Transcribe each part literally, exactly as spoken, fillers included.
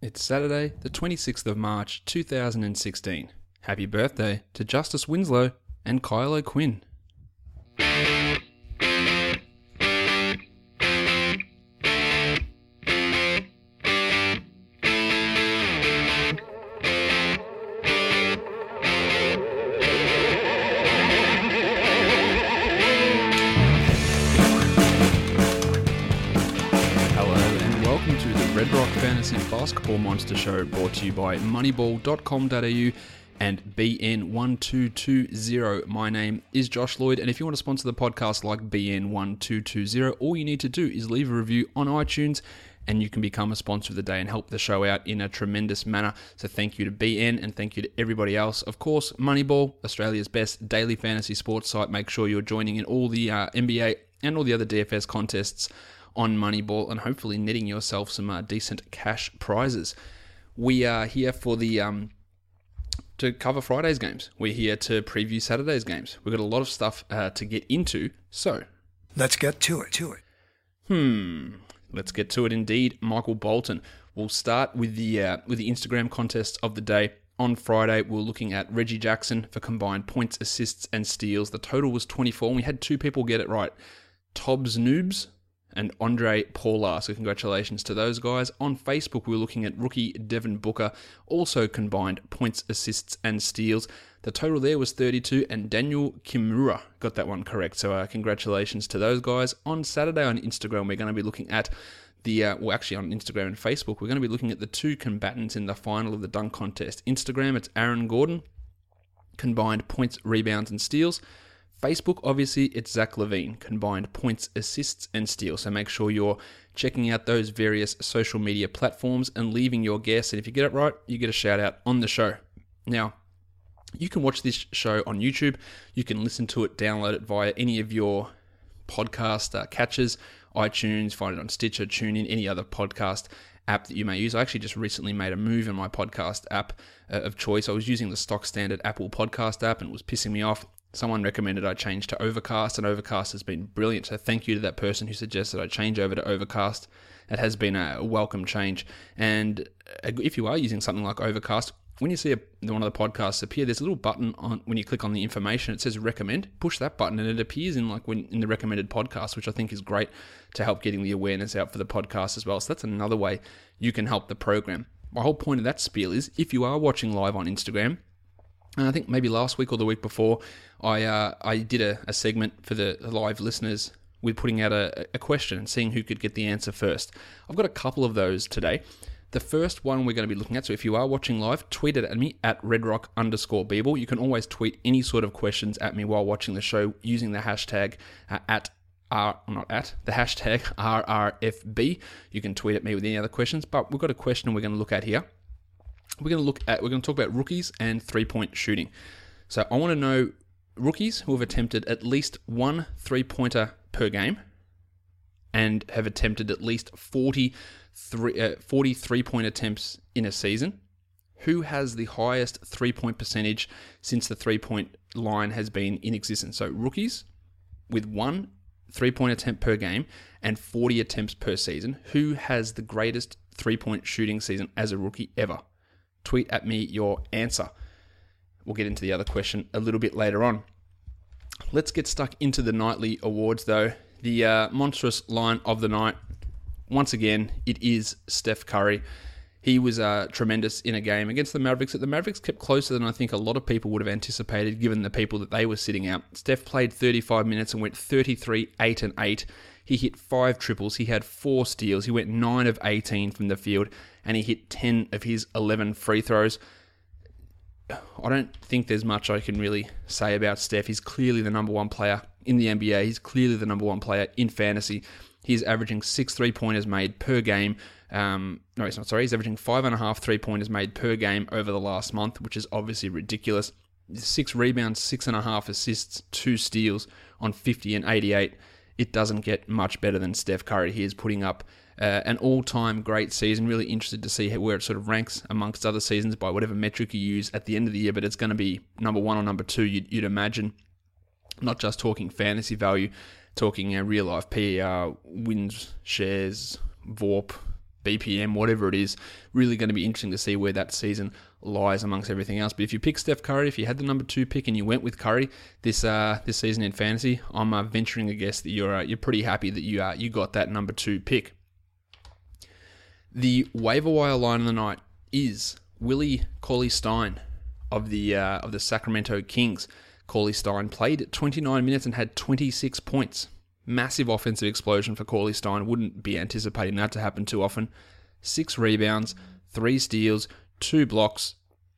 It's Saturday, the twenty-sixth of March, two thousand sixteen. Happy birthday to Justice Winslow and Kyle O'Quinn. Red Rock Fantasy Basketball Monster Show, brought to you by moneyball dot com dot a u and B N one two two zero. My name is Josh Lloyd, and if you want to sponsor the podcast like B N one two two zero, all you need to do is leave a review on iTunes, and you can become a sponsor of the day and help the show out in a tremendous manner. So thank you to B N, and thank you to everybody else. Of course, Moneyball, Australia's best daily fantasy sports site. Make sure you're joining in all the uh, N B A and all the other D F S contests on Moneyball, and hopefully netting yourself some uh, decent cash prizes. We are here for the um, to cover Friday's games. We're here to preview Saturday's games. We've got a lot of stuff uh, to get into, so let's get to it. To it. Hmm. Let's get to it indeed. Michael Bolton. We'll start with the uh, with the Instagram contest of the day. On Friday, we we're looking at Reggie Jackson for combined points, assists, and steals. The total was twenty-four, and we had two people get it right. Tobbs Noobs and Andre Paula. So congratulations to those guys. On Facebook, we were looking at rookie Devin Booker, also combined points, assists, and steals. The total there was thirty-two, and Daniel Kimura got that one correct. So uh, congratulations to those guys. On Saturday on Instagram, we're going to be looking at the, uh, well actually on Instagram and Facebook, we're going to be looking at the two combatants in the final of the dunk contest. Instagram, it's Aaron Gordon, combined points, rebounds, and steals. Facebook, obviously, it's Zach LaVine, combined points, assists, and steals. So make sure you're checking out those various social media platforms and leaving your guess. And if you get it right, you get a shout out on the show. Now, you can watch this show on YouTube. You can listen to it, download it via any of your podcast uh, catchers, iTunes, find it on Stitcher, TuneIn, any other podcast app that you may use. I actually just recently made a move in my podcast app uh, of choice. I was using the stock standard Apple podcast app and it was pissing me off. Someone recommended I change to Overcast, and Overcast has been brilliant. So thank you to that person who suggested I change over to Overcast. It has been a welcome change. And if you are using something like Overcast, when you see a, one of the podcasts appear, there's a little button on when you click on the information. It says recommend. Push that button, and it appears in like when in the recommended podcast, which I think is great to help getting the awareness out for the podcast as well. So that's another way you can help the program. My whole point of that spiel is if you are watching live on Instagram, and I think maybe last week or the week before, I uh, I did a, a segment for the live listeners with putting out a, a question and seeing who could get the answer first. I've got a couple of those today. The first one we're going to be looking at, so if you are watching live, tweet it at me at redrock underscore Beeble. You can always tweet any sort of questions at me while watching the show using the hashtag uh, at R, not at, the hashtag R R F B. You can tweet at me with any other questions, but we've got a question we're going to look at here. We're going to look at, we're going to talk about rookies and three-point shooting. So I want to know rookies who have attempted at least one three-pointer per game and have attempted at least forty, three, uh, forty three-point attempts in a season. Who has the highest three-point percentage since the three-point line has been in existence? So rookies with one three-point attempt per game and forty attempts per season. Who has the greatest three-point shooting season as a rookie ever? Tweet at me your answer. We'll get into the other question a little bit later on. Let's get stuck into the nightly awards, though. The uh, monstrous line of the night, once again, it is Steph Curry. He was uh, tremendous in a game against the Mavericks. The Mavericks kept closer than I think a lot of people would have anticipated, given the people that they were sitting out. Steph played thirty-five minutes and went thirty-three, eight, and eight. He hit five triples. He had four steals. He went nine of eighteen from the field, and he hit ten of his eleven free throws. I don't think there's much I can really say about Steph. He's clearly the number one player in the N B A. He's clearly the number one player in fantasy. He's averaging six three-pointers made per game. Um, no, he's not. Sorry, he's averaging five and a half three-pointers made per game over the last month, which is obviously ridiculous. Six rebounds, six and a half assists, two steals on fifty and eighty-eight. It doesn't get much better than Steph Curry. He is putting up uh, an all-time great season. Really interested to see how, where it sort of ranks amongst other seasons by whatever metric you use at the end of the year, but it's going to be number one or number two, you'd, you'd imagine. Not just talking fantasy value, talking uh, real-life P E R, wins, shares, V O R P, B P M, whatever it is. Really going to be interesting to see where that season lies amongst everything else. But if you pick Steph Curry, if you had the number two pick and you went with Curry this uh, this season in fantasy, I'm uh, venturing a guess that you're uh, you're pretty happy that you uh, you got that number two pick. The waiver wire line of the night is Willie Cauley-Stein of the uh, of the Sacramento Kings. Cauley-Stein played twenty-nine minutes and had twenty-six points. Massive offensive explosion for Cauley-Stein. Wouldn't be anticipating that to happen too often. Six rebounds, three steals, two blocks.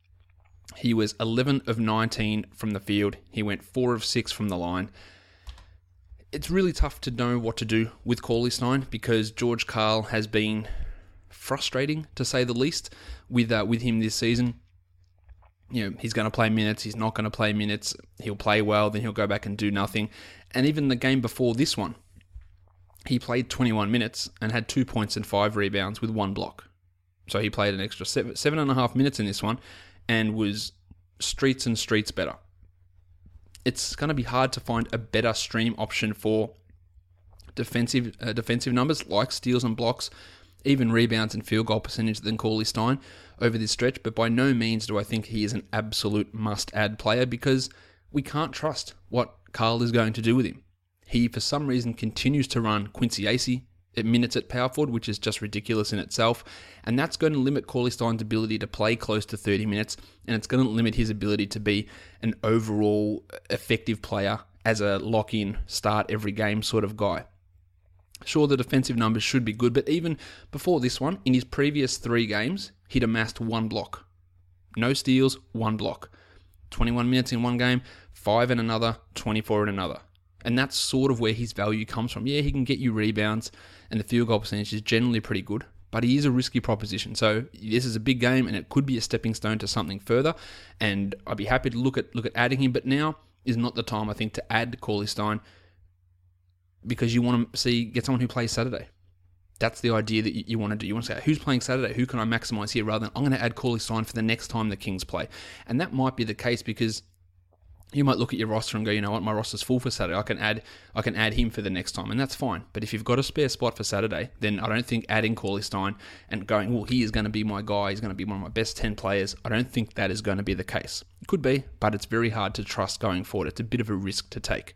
He was eleven of nineteen from the field. He went four of six from the line. It's really tough to know what to do with Cauley-Stein because George Karl has been frustrating, to say the least, with uh, with him this season. You know, he's going to play minutes, he's not going to play minutes, he'll play well, then he'll go back and do nothing. And even the game before this one, he played twenty-one minutes and had two points and five rebounds with one block. So he played an extra seven, seven and a half minutes in this one and was streets and streets better. It's going to be hard to find a better stream option for defensive uh, defensive numbers like steals and blocks, even rebounds and field goal percentage than Cauley-Stein over this stretch, but by no means do I think he is an absolute must-add player because we can't trust what Karl is going to do with him. He, for some reason, continues to run Quincy Acey at minutes at power forward, which is just ridiculous in itself, and that's going to limit Cauley-Stein's ability to play close to thirty minutes, and it's going to limit his ability to be an overall effective player as a lock-in, start every game sort of guy. Sure, the defensive numbers should be good, but even before this one, in his previous three games, he'd amassed one block. No steals, one block. twenty-one minutes in one game, five in another, twenty-four in another. And that's sort of where his value comes from. Yeah, he can get you rebounds, and the field goal percentage is generally pretty good, but he is a risky proposition. So this is a big game, and it could be a stepping stone to something further, and I'd be happy to look at look at adding him, but now is not the time, I think, to add Cauley-Stein, because you want to see get someone who plays Saturday. That's the idea that you, you want to do. You want to say, who's playing Saturday? Who can I maximize here? Rather than, I'm going to add Cauley-Stein for the next time the Kings play. And that might be the case because you might look at your roster and go, you know what, my roster's full for Saturday. I can add I can add him for the next time, and that's fine. But if you've got a spare spot for Saturday, then I don't think adding Cauley-Stein and going, well, he is going to be my guy, he's going to be one of my best ten players, I don't think that is going to be the case. It could be, but it's very hard to trust going forward. It's a bit of a risk to take.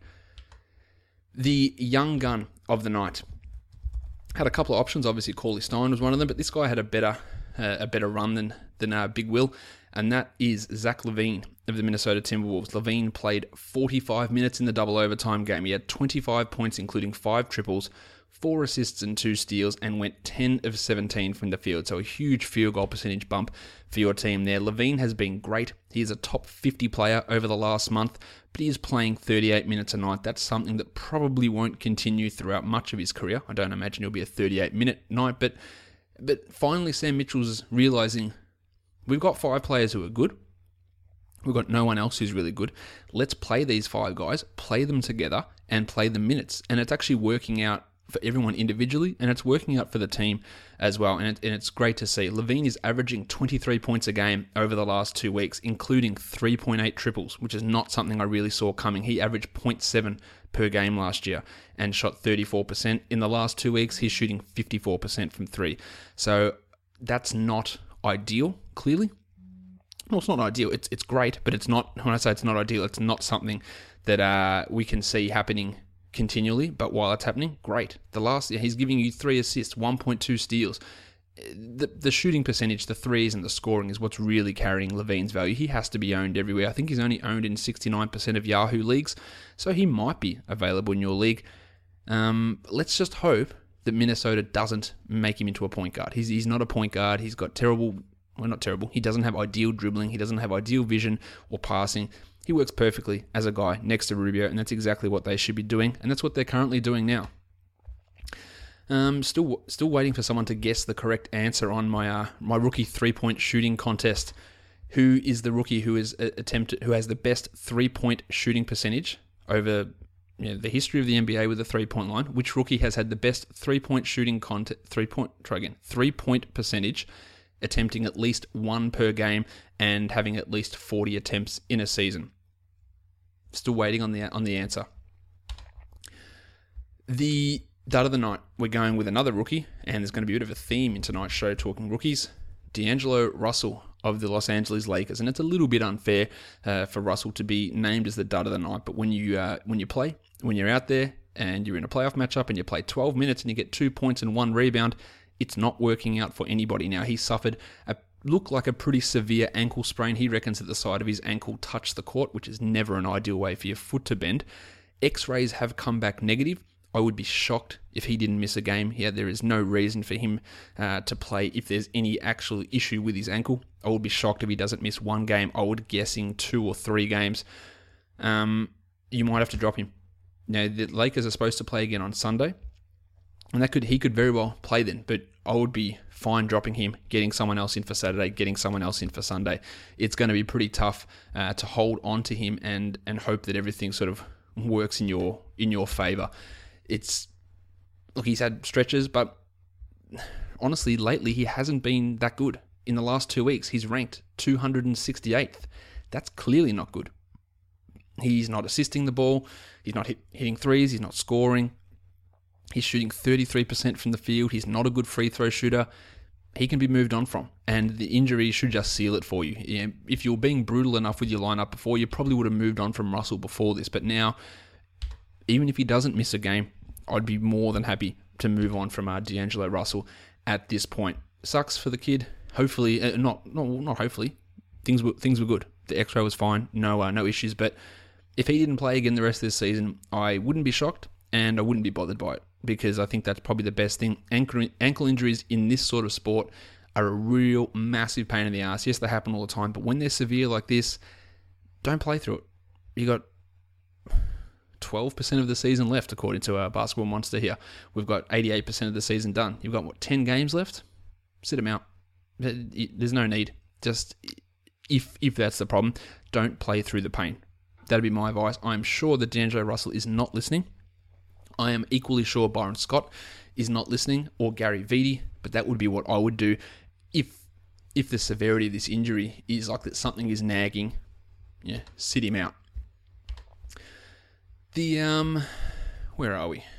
The young gun of the night had a couple of options. Obviously, Cauley-Stein was one of them, but this guy had a better uh, a better run than than uh, Big Will, and that is Zach LaVine of the Minnesota Timberwolves. LaVine played forty-five minutes in the double overtime game. He had twenty-five points, including five triples, four assists and two steals, and went ten of seventeen from the field. So a huge field goal percentage bump for your team there. LaVine has been great. He is a top fifty player over the last month, but he is playing thirty-eight minutes a night. That's something that probably won't continue throughout much of his career. I don't imagine he'll be a thirty-eight minute night, but but finally Sam Mitchell's realizing we've got five players who are good. We've got no one else who's really good. Let's play these five guys, play them together, and play the minutes. And it's actually working out for everyone individually, and it's working out for the team as well, and, it, and it's great to see. LaVine is averaging twenty-three points a game over the last two weeks, including three point eight triples, which is not something I really saw coming. He averaged zero point seven per game last year and shot thirty-four percent. In the last two weeks, he's shooting fifty-four percent from three. So that's not ideal, clearly. No, it's not ideal. It's it's great, but it's not, when I say it's not ideal, it's not something that uh, we can see happening continually, but while it's happening, great. The last year, he's giving you three assists, one point two steals. The the shooting percentage, the threes, and the scoring is what's really carrying LaVine's value. He has to be owned everywhere. I think he's only owned in sixty-nine percent of Yahoo leagues, so he might be available in your league. Um, let's just hope that Minnesota doesn't make him into a point guard. He's he's not a point guard. He's got terrible, well, not terrible. He doesn't have ideal dribbling. He doesn't have ideal vision or passing. He works perfectly as a guy next to Rubio, and that's exactly what they should be doing, and that's what they're currently doing now. Um, still, still waiting for someone to guess the correct answer on my uh, my rookie three-point shooting contest. Who is the rookie who is uh, attempted who has the best three-point shooting percentage over you know, the history of the N B A with the three-point line? Which rookie has had the best three-point shooting contest? Three-point try again. Three-point percentage, attempting at least one per game and having at least forty attempts in a season. Still waiting on the on the answer. The Dud of the night, we're going with another rookie, and there's going to be a bit of a theme in tonight's show talking rookies. D'Angelo Russell of the Los Angeles Lakers, and it's a little bit unfair uh, for Russell to be named as the dud of the night, but when you uh, when you play, when you're out there and you're in a playoff matchup and you play twelve minutes and you get two points and one rebound, it's not working out for anybody. Now, he suffered a looked like a pretty severe ankle sprain. He reckons that the side of his ankle touched the court, which is never an ideal way for your foot to bend. X-rays have come back negative. I would be shocked if he didn't miss a game. Yeah, there is no reason for him uh, to play if there's any actual issue with his ankle. I would be shocked if he doesn't miss one game. I would guessing two or three games. Um, you might have to drop him. Now, the Lakers are supposed to play again on Sunday, and that could he could very well play then, but I would be fine dropping him, getting someone else in for Saturday, getting someone else in for Sunday. It's going to be pretty tough uh, to hold on to him and and hope that everything sort of works in your in your favor. It's look, he's had stretches, but honestly, lately he hasn't been that good. In the last two weeks, he's ranked two hundred sixty-eighth. That's clearly not good. He's not assisting the ball. He's not hit, hitting threes. He's not scoring. He's shooting thirty-three percent from the field. He's not a good free throw shooter. He can be moved on from, and the injury should just seal it for you. Yeah, if you were being brutal enough with your lineup before, you probably would have moved on from Russell before this. But now, even if he doesn't miss a game, I'd be more than happy to move on from uh, D'Angelo Russell at this point. Sucks for the kid. Hopefully, uh, not no, not hopefully. Things were things were good. The X-ray was fine. No uh, no issues. But if he didn't play again the rest of this season, I wouldn't be shocked and I wouldn't be bothered by it, because I think that's probably the best thing. Ankle, ankle injuries in this sort of sport are a real massive pain in the ass. Yes, they happen all the time, but when they're severe like this, don't play through it. You got twelve percent of the season left, according to our Basketball Monster here. We've got eighty-eight percent of the season done. You've got, what, ten games left? Sit them out. There's no need. Just, if if that's the problem, don't play through the pain. That'd be my advice. I'm sure that D'Angelo Russell is not listening. I am equally sure Byron Scott is not listening, or Gary Vitti, but that would be what I would do if if the severity of this injury is like that something is nagging. Yeah, sit him out. The, um, where are we?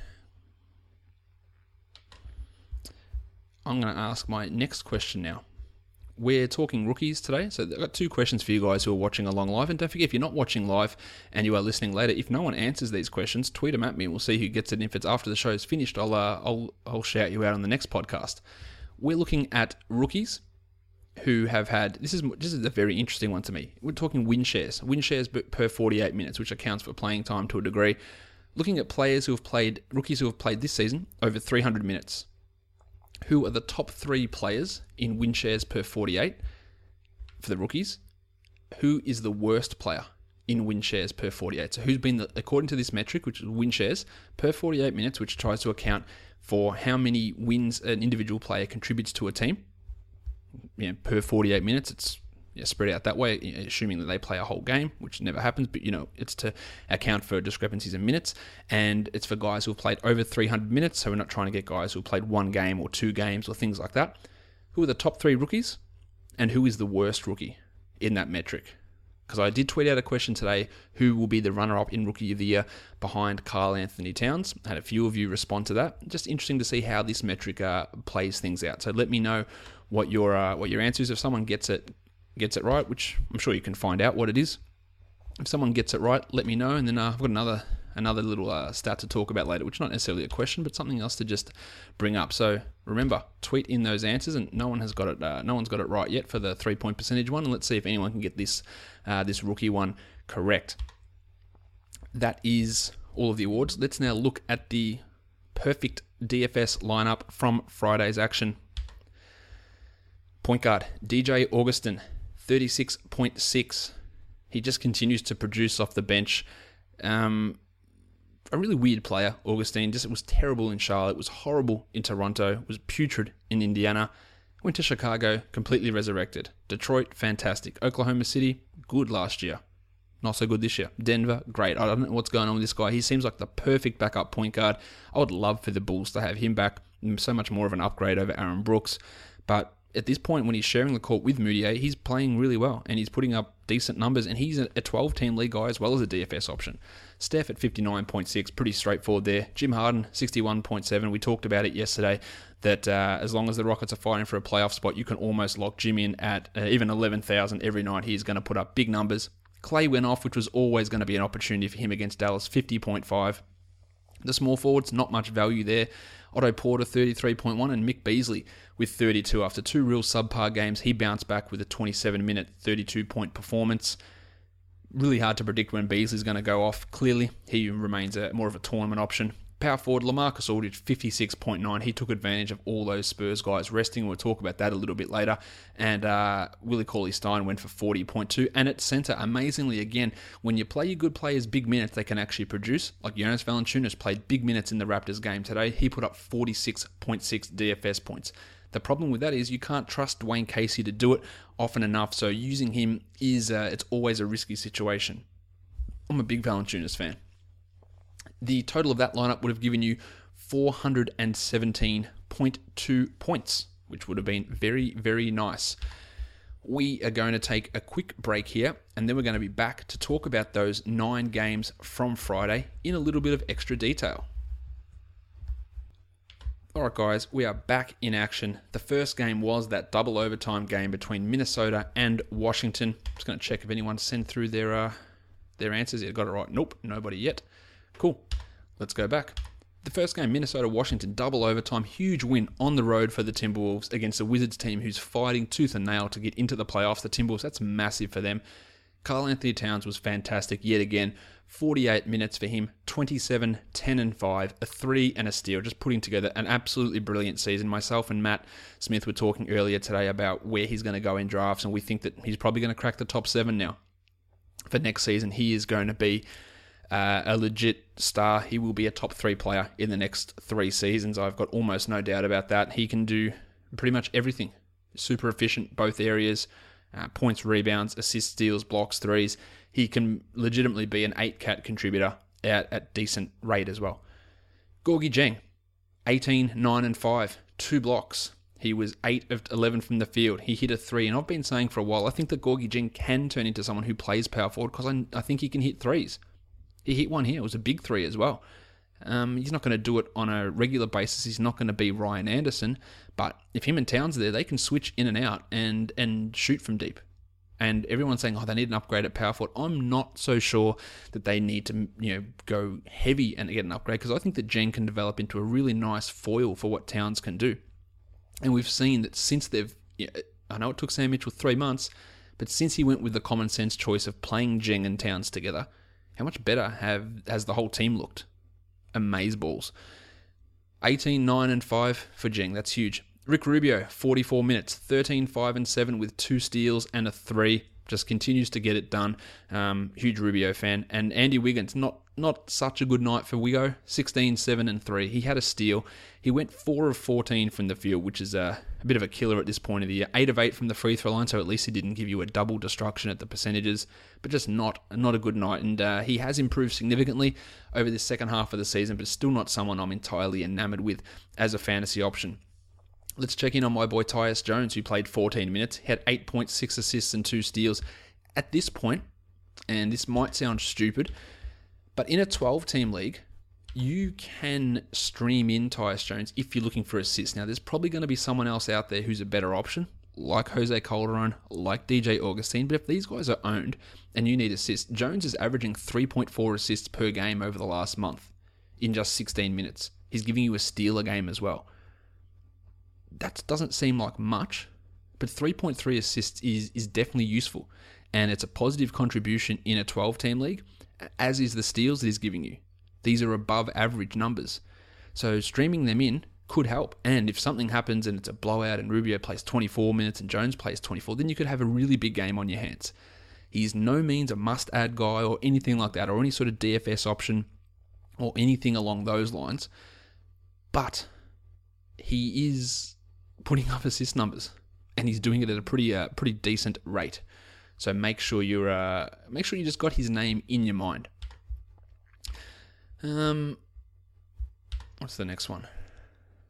I'm going to ask my next question now. We're talking rookies today, so I've got two questions for you guys who are watching along live. And don't forget, if you're not watching live and you are listening later, if no one answers these questions, tweet them at me and we'll see who gets it. And if it's after the show is finished, I'll, uh, I'll, I'll shout you out on the next podcast. We're looking at rookies who have had, this is this is a very interesting one to me. We're talking win shares, win shares per forty-eight minutes, which accounts for playing time to a degree. Looking at players who have played, rookies who have played this season over three hundred minutes. Who are the top three players in win shares per forty-eight for the rookies? Who is the worst player in win shares per forty-eight? So who's been, the, according to this metric, which is win shares per forty-eight minutes, which tries to account for how many wins an individual player contributes to a team. Yeah, per forty-eight minutes, it's yeah, spread out that way, assuming that they play a whole game, which never happens, but you know, it's to account for discrepancies in minutes, and it's for guys who have played over three hundred minutes, so we're not trying to get guys who have played one game or two games or things like that. Who are the top three rookies, and who is the worst rookie in that metric? Because I did tweet out a question today, who will be the runner-up in Rookie of the Year behind Karl Anthony Towns? I had a few of you respond to that. Just interesting to see how this metric uh, plays things out. So let me know what your uh, what your answer is. If someone gets it gets it right, which I'm sure you can find out what it is. If someone gets it right, let me know, and then uh, I've got another another little uh, stat to talk about later, which is not necessarily a question, but something else to just bring up. So remember, tweet in those answers, and no one has got it. Uh, no one's got it right yet for the three point percentage one, and let's see if anyone can get this uh, this rookie one correct. That is all of the awards. Let's now look at the perfect D F S lineup from Friday's action. Point guard D J Augustin, thirty-six point six. He just continues to produce off the bench. Um, a really weird player, Augustin. Just it was terrible in Charlotte. It was horrible in Toronto. It was putrid in Indiana. Went to Chicago, completely resurrected. Detroit, fantastic. Oklahoma City, good last year. Not so good this year. Denver, great. I don't know what's going on with this guy. He seems like the perfect backup point guard. I would love for the Bulls to have him back. So much more of an upgrade over Aaron Brooks. But at this point, when he's sharing the court with Moutier, he's playing really well and he's putting up decent numbers, and he's a twelve-team league guy as well as a D F S option. Steph at fifty-nine point six, pretty straightforward there. Jim Harden, sixty-one point seven. We talked about it yesterday that uh, as long as the Rockets are fighting for a playoff spot, you can almost lock Jim in at uh, even eleven thousand every night. He's going to put up big numbers. Clay went off, which was always going to be an opportunity for him against Dallas, fifty point five. The small forwards, not much value there. Otto Porter, thirty-three point one, and Mick Beasley with thirty-two. After two real subpar games, he bounced back with a twenty-seven minute, thirty-two point performance. Really hard to predict when Beasley's going to go off. Clearly, he remains a, more of a tournament option. Power forward, LaMarcus Aldridge, fifty-six point nine. He took advantage of all those Spurs guys resting. We'll talk about that a little bit later. And uh, Willie Cauley-Stein went for forty point two. And at centre, amazingly, again, when you play your good players big minutes, they can actually produce. Like Jonas Valanciunas played big minutes in the Raptors game today. He put up forty-six point six D F S points. The problem with that is you can't trust Dwayne Casey to do it often enough. So using him is uh, it's always a risky situation. I'm a big Valanciunas fan. The total of that lineup would have given you four hundred seventeen point two points, which would have been very, very nice. We are going to take a quick break here, and then we're going to be back to talk about those nine games from Friday in a little bit of extra detail. Alright guys, we are back in action. The first game was that double overtime game between Minnesota and Washington. Just going to check if anyone sent through their uh, their answers. Yeah, got it right. Nope, nobody yet. Cool. Let's go back. The first game, Minnesota-Washington, double overtime, huge win on the road for the Timberwolves against a Wizards team who's fighting tooth and nail to get into the playoffs. The Timberwolves, that's massive for them. Karl Anthony Towns was fantastic yet again. forty-eight minutes for him, twenty-seven, ten and five, a three and a steal, just putting together an absolutely brilliant season. Myself and Matt Smith were talking earlier today about where he's going to go in drafts, and we think that he's probably going to crack the top seven now. For next season, he is going to be Uh, a legit star. He will be a top three player in the next three seasons. I've got almost no doubt about that. He can do pretty much everything. Super efficient, both areas. Uh, points, rebounds, assists, steals, blocks, threes. He can legitimately be an eight-cat contributor at, at decent rate as well. Gorgui Dieng, eighteen, nine and five, two blocks. He was eight of eleven from the field. He hit a three, and I've been saying for a while, I think that Gorgui Dieng can turn into someone who plays power forward because I, I think he can hit threes. He hit one here. It was a big three as well. Um, he's not going to do it on a regular basis. He's not going to be Ryan Anderson. But if him and Towns are there, they can switch in and out and and shoot from deep. And everyone's saying, oh, they need an upgrade at power forward. I'm not so sure that they need to, you know, go heavy and get an upgrade, because I think that Dieng can develop into a really nice foil for what Towns can do. And we've seen that since they've, you know, I know it took Sam Mitchell three months, but since he went with the common sense choice of playing Dieng and Towns together, how much better have has the whole team looked? Amazeballs. eighteen, nine and five for Dieng. That's huge. Rick Rubio, forty-four minutes, thirteen, five and seven with two steals and a three. Just continues to get it done. Um, huge Rubio fan. And Andy Wiggins, not not such a good night for Wiggo. sixteen, seven and three. He had a steal. He went four of fourteen from the field, which is a, a bit of a killer at this point of the year. eight of eight from the free throw line, so at least he didn't give you a double destruction at the percentages, but just not not a good night. And uh, he has improved significantly over the second half of the season, but still not someone I'm entirely enamored with as a fantasy option. Let's check in on my boy Tyus Jones, who played fourteen minutes. He had eight point six assists and two steals. At this point, and this might sound stupid, but in a twelve-team league, you can stream in Tyus Jones if you're looking for assists. Now, there's probably going to be someone else out there who's a better option, like Jose Calderon, like D J Augustine. But if these guys are owned and you need assists, Jones is averaging three point four assists per game over the last month in just sixteen minutes. He's giving you a steal a game as well. That doesn't seem like much, but three point three assists is, is definitely useful. And it's a positive contribution in a twelve-team league, as is the steals that he's giving you. These are above average numbers. So streaming them in could help. And if something happens and it's a blowout and Rubio plays twenty-four minutes and Jones plays twenty-four, then you could have a really big game on your hands. He's no means a must-add guy or anything like that, or any sort of D F S option or anything along those lines. But he is putting up assist numbers, and he's doing it at a pretty uh, pretty decent rate. So make sure you're uh, make sure you just got his name in your mind. Um, what's the next one?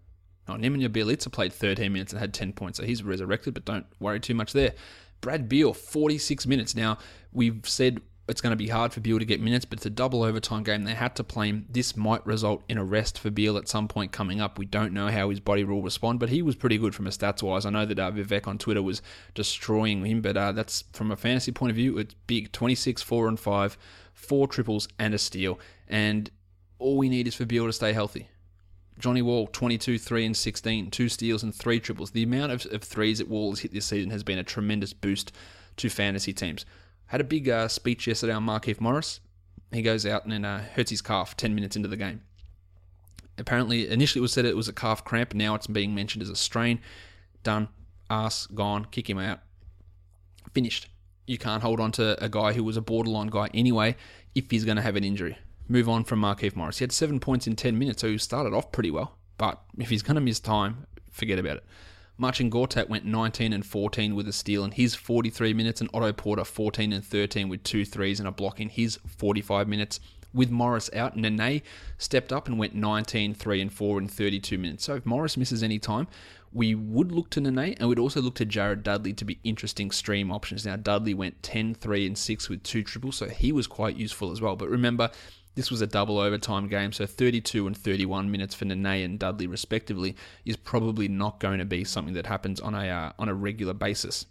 Oh, Nemanja Bjelica played thirteen minutes and had ten points, so he's resurrected, but don't worry too much there. Brad Beal, forty-six minutes. Now, we've said it's going to be hard for Beal to get minutes, but it's a double overtime game. They had to play him. This might result in a rest for Beal at some point coming up. We don't know how his body will respond, but he was pretty good from a stats-wise. I know that uh, Vivek on Twitter was destroying him, but uh, that's from a fantasy point of view, it's big. twenty-six, four and five, four triples and a steal, and all we need is for Beal to stay healthy. Johnny Wall, twenty-two, three and sixteen, two steals and three triples. The amount of, of threes that Wall has hit this season has been a tremendous boost to fantasy teams. Had a big uh, speech yesterday on Markieff Morris. He goes out and then uh, hurts his calf ten minutes into the game. Apparently, initially it was said it was a calf cramp. Now it's being mentioned as a strain. Done. Arse, gone. Kick him out. Finished. You can't hold on to a guy who was a borderline guy anyway if he's going to have an injury. Move on from Markieff Morris. He had seven points in ten minutes, so he started off pretty well. But if he's going to miss time, forget about it. Marcin Gortat went nineteen and fourteen with a steal in his forty-three minutes, and Otto Porter fourteen and thirteen with two threes and a block in his forty-five minutes. With Morris out, Nene stepped up and went nineteen, three and four in thirty-two minutes. So if Morris misses any time, we would look to Nene, and we'd also look to Jared Dudley to be interesting stream options. Now, Dudley went ten, three and six with two triples, so he was quite useful as well. But remember, this was a double overtime game, so thirty-two and thirty-one minutes for Nene and Dudley respectively is probably not going to be something that happens on a uh, on a regular basis.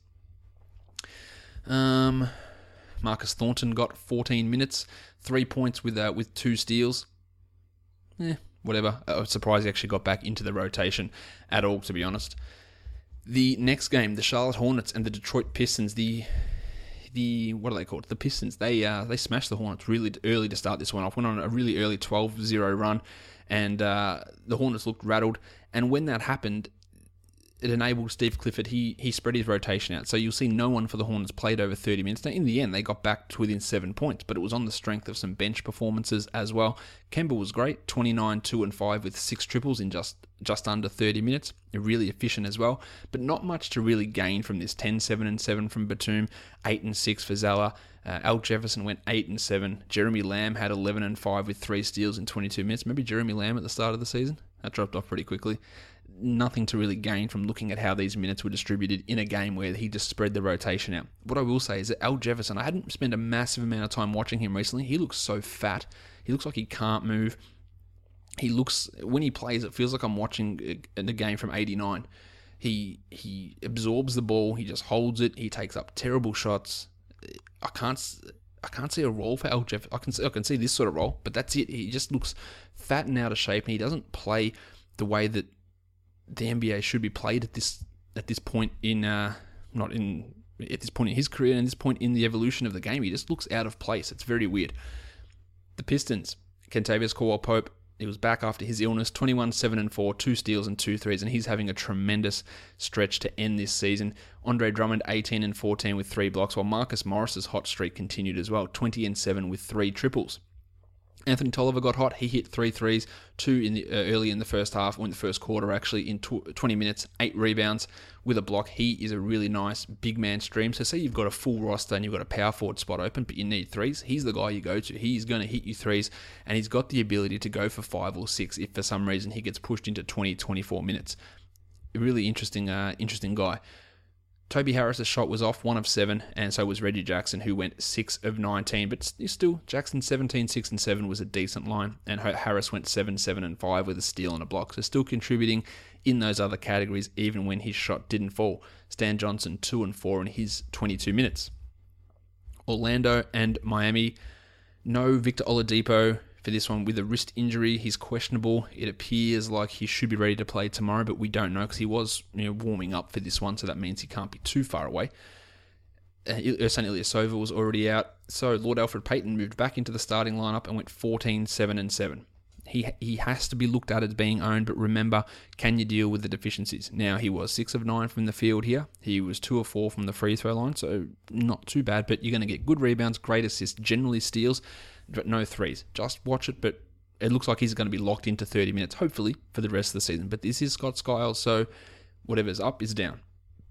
Um, Marcus Thornton got fourteen minutes, three points with uh, with two steals. Eh, whatever. I was surprised he actually got back into the rotation at all, to be honest. The next game, the Charlotte Hornets and the Detroit Pistons, the the what are they called? The Pistons. They uh, they smashed the Hornets really early to start this one off. Went on a really early twelve zero run, and uh, the Hornets looked rattled. And when that happened, it enabled Steve Clifford. He he spread his rotation out. So you'll see no one for the Hornets played over thirty minutes. Now, in the end, they got back to within seven points, but it was on the strength of some bench performances as well. Kemba was great, twenty-nine, two and five with six triples in just, just under thirty minutes. Really efficient as well, but not much to really gain from this. ten, seven and seven from Batum, eight and six for Zala. Uh, Al Jefferson went eight and seven. Jeremy Lamb had eleven and five with three steals in twenty-two minutes. Maybe Jeremy Lamb at the start of the season? That dropped off pretty quickly. Nothing to really gain from looking at how these minutes were distributed in a game where he just spread the rotation out. What I will say is that Al Jefferson, I hadn't spent a massive amount of time watching him recently. He looks so fat. He looks like he can't move. He looks, when he plays, it feels like I'm watching a, a game from eighty-nine. He he absorbs the ball. He just holds it. He takes up terrible shots. I can't I can't see a role for Al Jefferson. I can see, I can see this sort of role, but that's it. He just looks fat and out of shape, and he doesn't play the way that the N B A should be played at this at this point in uh, not in at this point in his career and this point in the evolution of the game. He just looks out of place. It's very weird. The Pistons, Kentavious Caldwell-Pope, he was back after his illness, twenty-one, seven and four, two steals and two threes, and he's having a tremendous stretch to end this season. Andre Drummond, eighteen and fourteen with three blocks, while Marcus Morris's hot streak continued as well, twenty and seven with three triples. Anthony Tolliver got hot. He hit three threes, two in the uh, early in the first half, or in the first quarter actually, in tw- twenty minutes, eight rebounds with a block. He is a really nice big man stream. So say you've got a full roster and you've got a power forward spot open, but you need threes. He's the guy you go to. He's going to hit you threes, and he's got the ability to go for five or six if for some reason he gets pushed into twenty, twenty-four minutes. A really interesting, uh, interesting guy. Toby Harris's shot was off, one of seven, and so was Reggie Jackson, who went six of nineteen. But still, Jackson seventeen, six and seven was a decent line, and Harris went seven, seven and five with a steal and a block. So still contributing in those other categories, even when his shot didn't fall. Stan Johnson, two and four in his twenty-two minutes. Orlando and Miami, no Victor Oladipo for this one with a wrist injury. He's questionable. It appears like he should be ready to play tomorrow, but we don't know because he was, you know, warming up for this one, so that means he can't be too far away. Uh, Ersan Ilyasova was already out, so Lord Alfred Payton moved back into the starting lineup and went fourteen, seven and seven. He he has to be looked at as being owned, but remember, can you deal with the deficiencies? Now, he was six of nine from the field here. He was two of four from the free throw line, so not too bad, but you're going to get good rebounds, great assists, generally steals, but no threes. Just watch it, but it looks like he's going to be locked into thirty minutes, hopefully, for the rest of the season. But this is Scott Skiles, so whatever's up is down.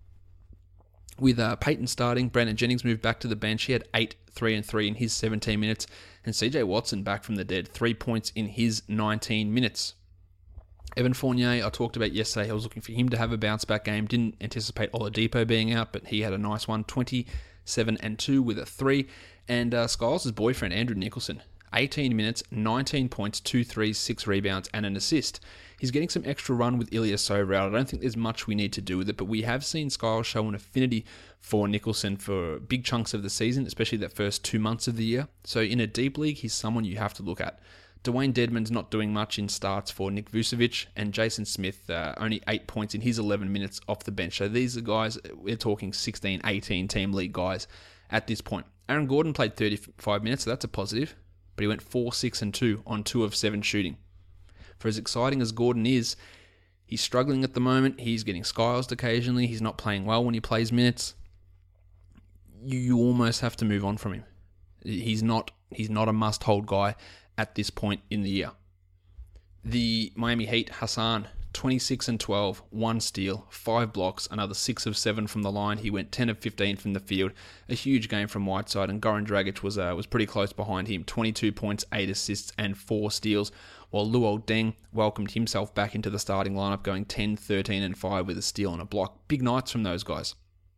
With uh, Peyton starting, Brandon Jennings moved back to the bench. He had eight, three and three in his seventeen minutes. And C J Watson back from the dead, three points in his nineteen minutes. Evan Fournier, I talked about yesterday. I was looking for him to have a bounce back game. Didn't anticipate Oladipo being out, but he had a nice one. twenty-seven and two with a three. And uh, Skiles' boyfriend, Andrew Nicholson, eighteen minutes, nineteen points, two threes, six rebounds, and an assist. He's getting some extra run with Ilyasova out. I don't think there's much we need to do with it, but we have seen Skiles show an affinity for Nicholson for big chunks of the season, especially that first two months of the year. So in a deep league, he's someone you have to look at. Dwayne Dedman's not doing much in starts for Nick Vucevic, and Jason Smith uh, only eight points in his eleven minutes off the bench. So these are guys, we're talking sixteen, eighteen team league guys at this point. Aaron Gordon played thirty-five minutes, so that's a positive, but he went four, six, and two on two of seven shooting. For as exciting as Gordon is, he's struggling at the moment. He's getting skyled occasionally. He's not playing well when he plays minutes. You, you almost have to move on from him. He's not he's not a must-hold guy at this point in the year. The Miami Heat, Hassan, twenty-six and twelve, one steal, five blocks, another six of seven from the line. He went ten of fifteen from the field. A huge game from Whiteside, and Goran Dragic was uh, was pretty close behind him. twenty-two points, eight assists, and four steals, while Luol Deng welcomed himself back into the starting lineup, going ten, thirteen, and five with a steal and a block. Big nights from those guys.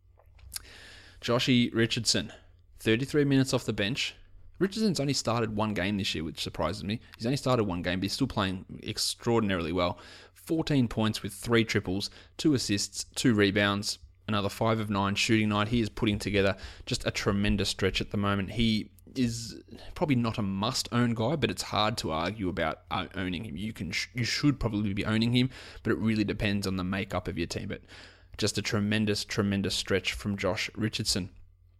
Joshie Richardson, thirty-three minutes off the bench. Richardson's only started one game this year, which surprises me. He's only started one game, but he's still playing extraordinarily well. fourteen points with three triples, two assists, two rebounds, another five of nine shooting night. He is putting together just a tremendous stretch at the moment. He is probably not a must-own guy, but it's hard to argue about owning him. You can, you should probably be owning him, but it really depends on the makeup of your team. But just a tremendous, tremendous stretch from Josh Richardson.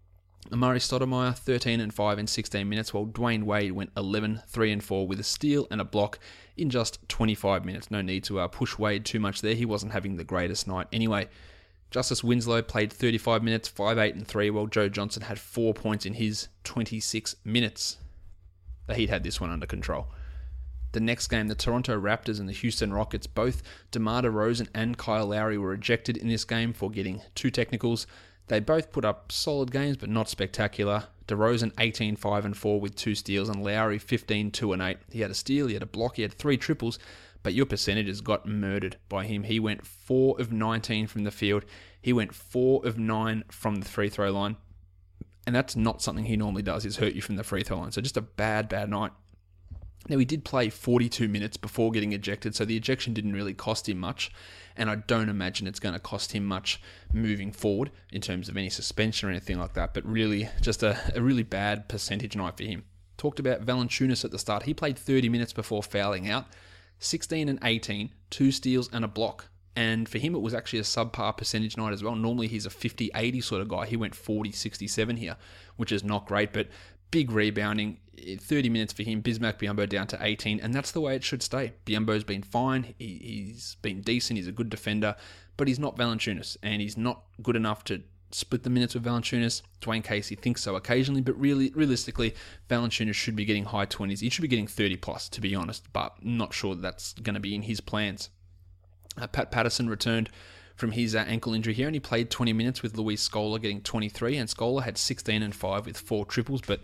Amari Stoudemire, thirteen and five in sixteen minutes, while Dwayne Wade went eleven, three and four with a steal and a block in just twenty-five minutes. No need to uh, push Wade too much there. He wasn't having the greatest night anyway. Justice Winslow played thirty-five minutes, five, eight, and three, while Joe Johnson had four points in his twenty-six minutes. The Heat had this one under control. The next game, the Toronto Raptors and the Houston Rockets, both DeMar DeRozan and Kyle Lowry were ejected in this game for getting two technicals. They both put up solid games, but not spectacular. DeRozan eighteen, five, and four with two steals, and Lowry fifteen, two, and eight. He had a steal, he had a block, he had three triples, but your percentages got murdered by him. He went four of nineteen from the field. He went four of nine from the free throw line. And that's not something he normally does, is hurt you from the free throw line. So just a bad, bad night. Now, he did play forty-two minutes before getting ejected, so the ejection didn't really cost him much, and I don't imagine it's going to cost him much moving forward in terms of any suspension or anything like that, but really just a, a really bad percentage night for him. Talked about Valanciunas at the start. He played thirty minutes before fouling out, sixteen and eighteen, two steals and a block, and for him it was actually a subpar percentage night as well. Normally he's a fifty eighty sort of guy. He went forty sixty-seven here, which is not great, but big rebounding. thirty minutes for him. Bismack Biyombo down to eighteen, and that's the way it should stay. Biyombo's been fine. He, he's been decent. He's a good defender, but he's not Valanciunas, and he's not good enough to split the minutes with Valanciunas. Dwayne Casey thinks so occasionally, but really, realistically, Valanciunas should be getting high twenties. He should be getting thirty plus, to be honest, but I'm not sure that's going to be in his plans. Uh, Pat Patterson returned from his uh, ankle injury here, and he played twenty minutes with Luis Scola getting twenty-three, and Scola had sixteen and five with four triples, but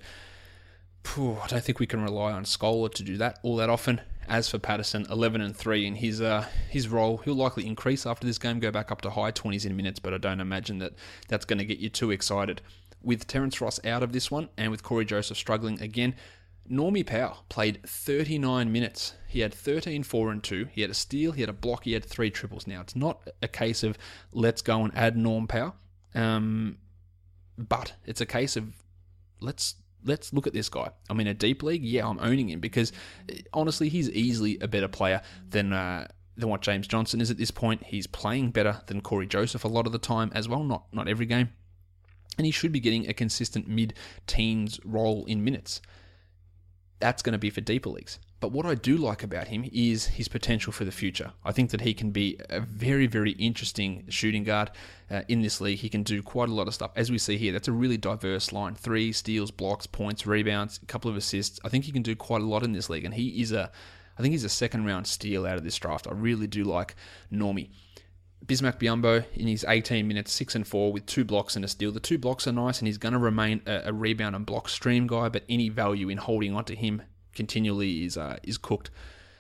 phew, I don't think we can rely on Scola to do that all that often. As for Patterson, eleven and three in his uh, his role. He'll likely increase after this game, go back up to high twenties in minutes, but I don't imagine that that's going to get you too excited. With Terrence Ross out of this one, and with Corey Joseph struggling again, Normie Powell played thirty-nine minutes. He had thirteen, four, and two. He had a steal, he had a block, he had three triples. Now, it's not a case of let's go and add Norm Powell, um, but it's a case of let's let's look at this guy. I'm in a deep league, yeah, I'm owning him because honestly, he's easily a better player than uh, than what James Johnson is at this point. He's playing better than Corey Joseph a lot of the time as well, not not every game, and he should be getting a consistent mid-teens role in minutes. That's going to be for deeper leagues. But what I do like about him is his potential for the future. I think that he can be a very, very interesting shooting guard uh, in this league. He can do quite a lot of stuff. As we see here, that's a really diverse line. Three steals, blocks, points, rebounds, a couple of assists. I think he can do quite a lot in this league. And he is a, I think he's a second round steal out of this draft. I really do like Normie. Bismack Biyombo in his eighteen minutes, six and four with two blocks and a steal. The two blocks are nice, and he's going to remain a, a rebound and block stream guy, but any value in holding onto him continually is uh, is cooked.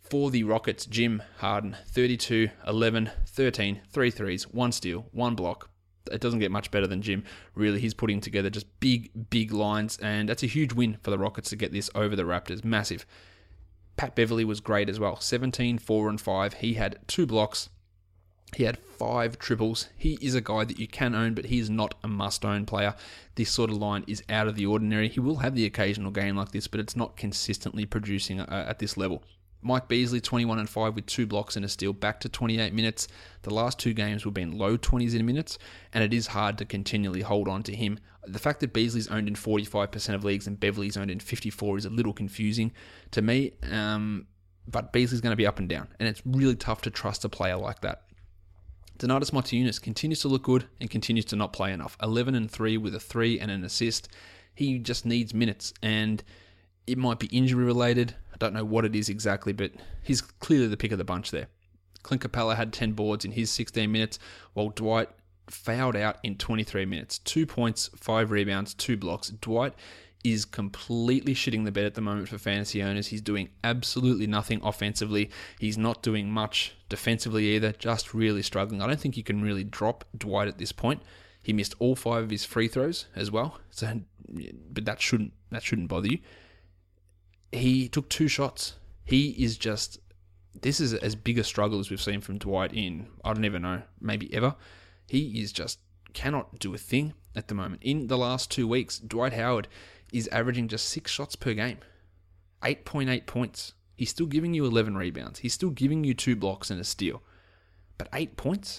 For the Rockets, Jim Harden, thirty-two, eleven, thirteen, three threes, one steal, one block. It doesn't get much better than Jim, really. He's putting together just big, big lines, and that's a huge win for the Rockets to get this over the Raptors. Massive. Pat Beverly was great as well. seventeen, four, and five. He had two blocks. He had five triples. He is a guy that you can own, but he is not a must-own player. This sort of line is out of the ordinary. He will have the occasional game like this, but it's not consistently producing uh, at this level. Mike Beasley, twenty-one and five with two blocks and a steal, back to twenty-eight minutes. The last two games have been low twenties in minutes, and it is hard to continually hold on to him. The fact that Beasley's owned in forty-five percent of leagues and Beverly's owned in fifty-four is a little confusing to me, um, but Beasley's going to be up and down, and it's really tough to trust a player like that. Donatas Motiejunas continues to look good and continues to not play enough. eleven and three with a three and an assist. He just needs minutes, and it might be injury related. I don't know what it is exactly, but he's clearly the pick of the bunch there. Clint Capella had ten boards in his sixteen minutes, while Dwight fouled out in twenty-three minutes. Two points, five rebounds, two blocks. Dwight is completely shitting the bed at the moment for fantasy owners. He's doing absolutely nothing offensively. He's not doing much defensively either, just really struggling. I don't think you can really drop Dwight at this point. He missed all five of his free throws as well, so but that shouldn't that shouldn't bother you. He took two shots. He is just, this is as big a struggle as we've seen from Dwight in, I don't even know, maybe ever. He is just, cannot do a thing at the moment. In the last two weeks, Dwight Howard is averaging just six shots per game. eight point eight points. He's still giving you eleven rebounds. He's still giving you two blocks and a steal. But eight points?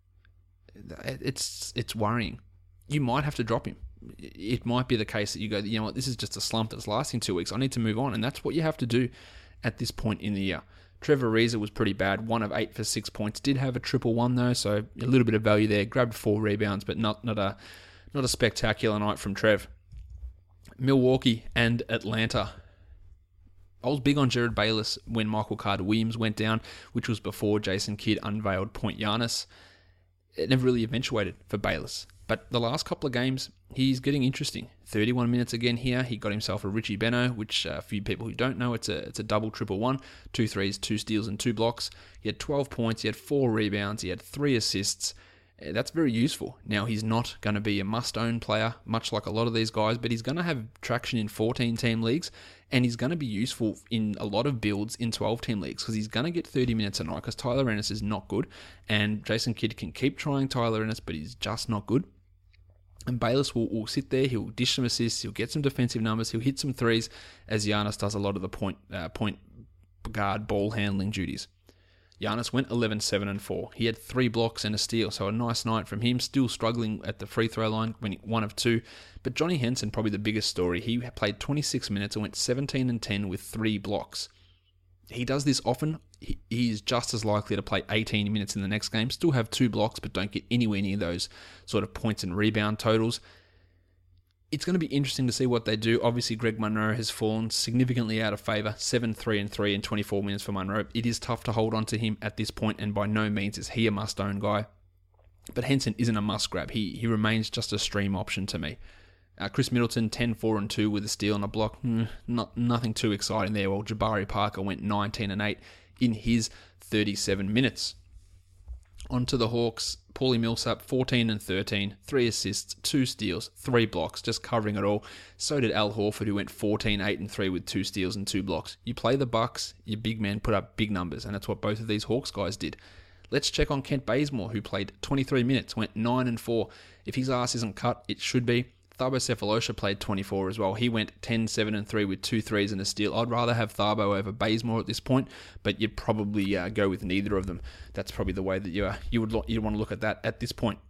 It's, it's worrying. You might have to drop him. It might be the case that you go, you know what, this is just a slump that's lasting two weeks. I need to move on. And that's what you have to do at this point in the year. Trevor Ariza was pretty bad. One of eight for six points. Did have a triple one though, so a little bit of value there. Grabbed four rebounds, but not, not a not a spectacular night from Trev. Milwaukee and Atlanta. I was big on Jared Bayless when Michael Carter-Williams went down, which was before Jason Kidd unveiled Point Giannis. It never really eventuated for Bayless. But the last couple of games, he's getting interesting. thirty-one minutes again here. He got himself a Richie Beno, which uh, for you people who don't know, it's a it's a double triple one. Two threes, two steals, and two blocks. He had twelve points. He had four rebounds. He had three assists. Uh, that's very useful. Now, he's not going to be a must-own player, much like a lot of these guys, but he's going to have traction in fourteen-team leagues, and he's going to be useful in a lot of builds in twelve-team leagues, because he's going to get thirty minutes a night, because Tyler Ennis is not good, and Jason Kidd can keep trying Tyler Ennis, but he's just not good. And Bayless will, will sit there, he'll dish some assists, he'll get some defensive numbers, he'll hit some threes, as Giannis does a lot of the point uh, point guard ball handling duties. Giannis went eleven, seven, and four. He had three blocks and a steal, so a nice night from him. Still struggling at the free throw line, winning one of two. But Johnny Henson, probably the biggest story. He played twenty-six minutes and went seventeen and ten with three blocks. He does this often. He, he is just as likely to play eighteen minutes in the next game, still have two blocks, but don't get anywhere near those sort of points and rebound totals. It's going to be interesting to see what they do. Obviously, Greg Monroe has fallen significantly out of favour. seven, three, and three in twenty-four minutes for Monroe. It is tough to hold on to him at this point, and by no means is he a must-own guy. But Henson isn't a must-grab. He he remains just a stream option to me. Uh, Chris Middleton, ten, four, and two with a steal and a block. Mm, not Nothing too exciting there. Well, Jabari Parker went nineteen and eight in his thirty-seven minutes. On to the Hawks. Paulie Millsap, fourteen and thirteen, three assists, two steals, three blocks, just covering it all. So did Al Horford, who went fourteen, eight, and three with two steals and two blocks. You play the Bucks, your big men put up big numbers, and that's what both of these Hawks guys did. Let's check on Kent Bazemore, who played twenty-three minutes, went nine and four. If his ass isn't cut, it should be. Thabo Sefolosha played twenty-four as well. He went ten, seven, and three with two threes and a steal. I'd rather have Thabo over Bazemore at this point, but you'd probably uh, go with neither of them. That's probably the way that you uh, you would lo- you want to look at that at this point.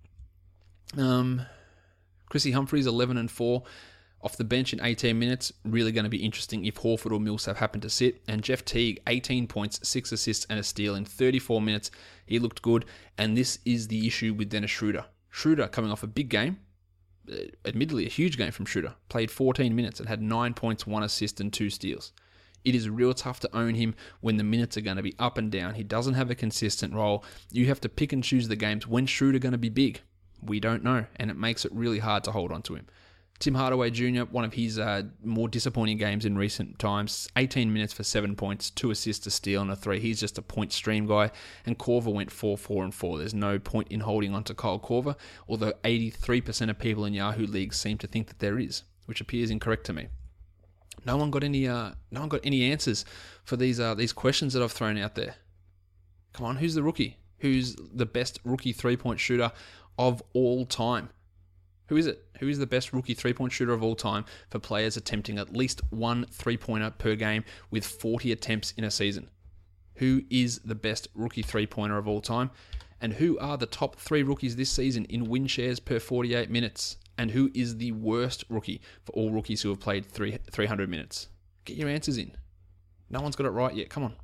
Um, Chrissy Humphries, eleven and four. Off the bench in eighteen minutes, really going to be interesting if Horford or Millsap happen to sit. And Jeff Teague, eighteen points, six assists, and a steal in thirty-four minutes. He looked good, and this is the issue with Dennis Schroeder. Schroeder coming off a big game, admittedly a huge game from Schroeder, played fourteen minutes and had nine points, one assist, and two steals. It is real tough to own him when the minutes are going to be up and down. He doesn't have a consistent role. You have to pick and choose the games. When Schroeder going to be big? We don't know, and it makes it really hard to hold on to him. Tim Hardaway Junior, one of his uh, more disappointing games in recent times, eighteen minutes for seven points, two assists, a steal, and a three. He's just a point stream guy. And Korver went four, four, and four. There's no point in holding on to Kyle Korver, although eighty-three percent of people in Yahoo leagues seem to think that there is, which appears incorrect to me. No one got any. Uh, no one got any answers for these uh, these questions that I've thrown out there. Come on, who's the rookie? Who's the best rookie three-point shooter of all time? Who is it? Who is the best rookie three-point shooter of all time for players attempting at least one three-pointer per game with forty attempts in a season? Who is the best rookie three-pointer of all time? And who are the top three rookies this season in win shares per forty-eight minutes? And who is the worst rookie for all rookies who have played three, 300 minutes? Get your answers in. No one's got it right yet. Come on.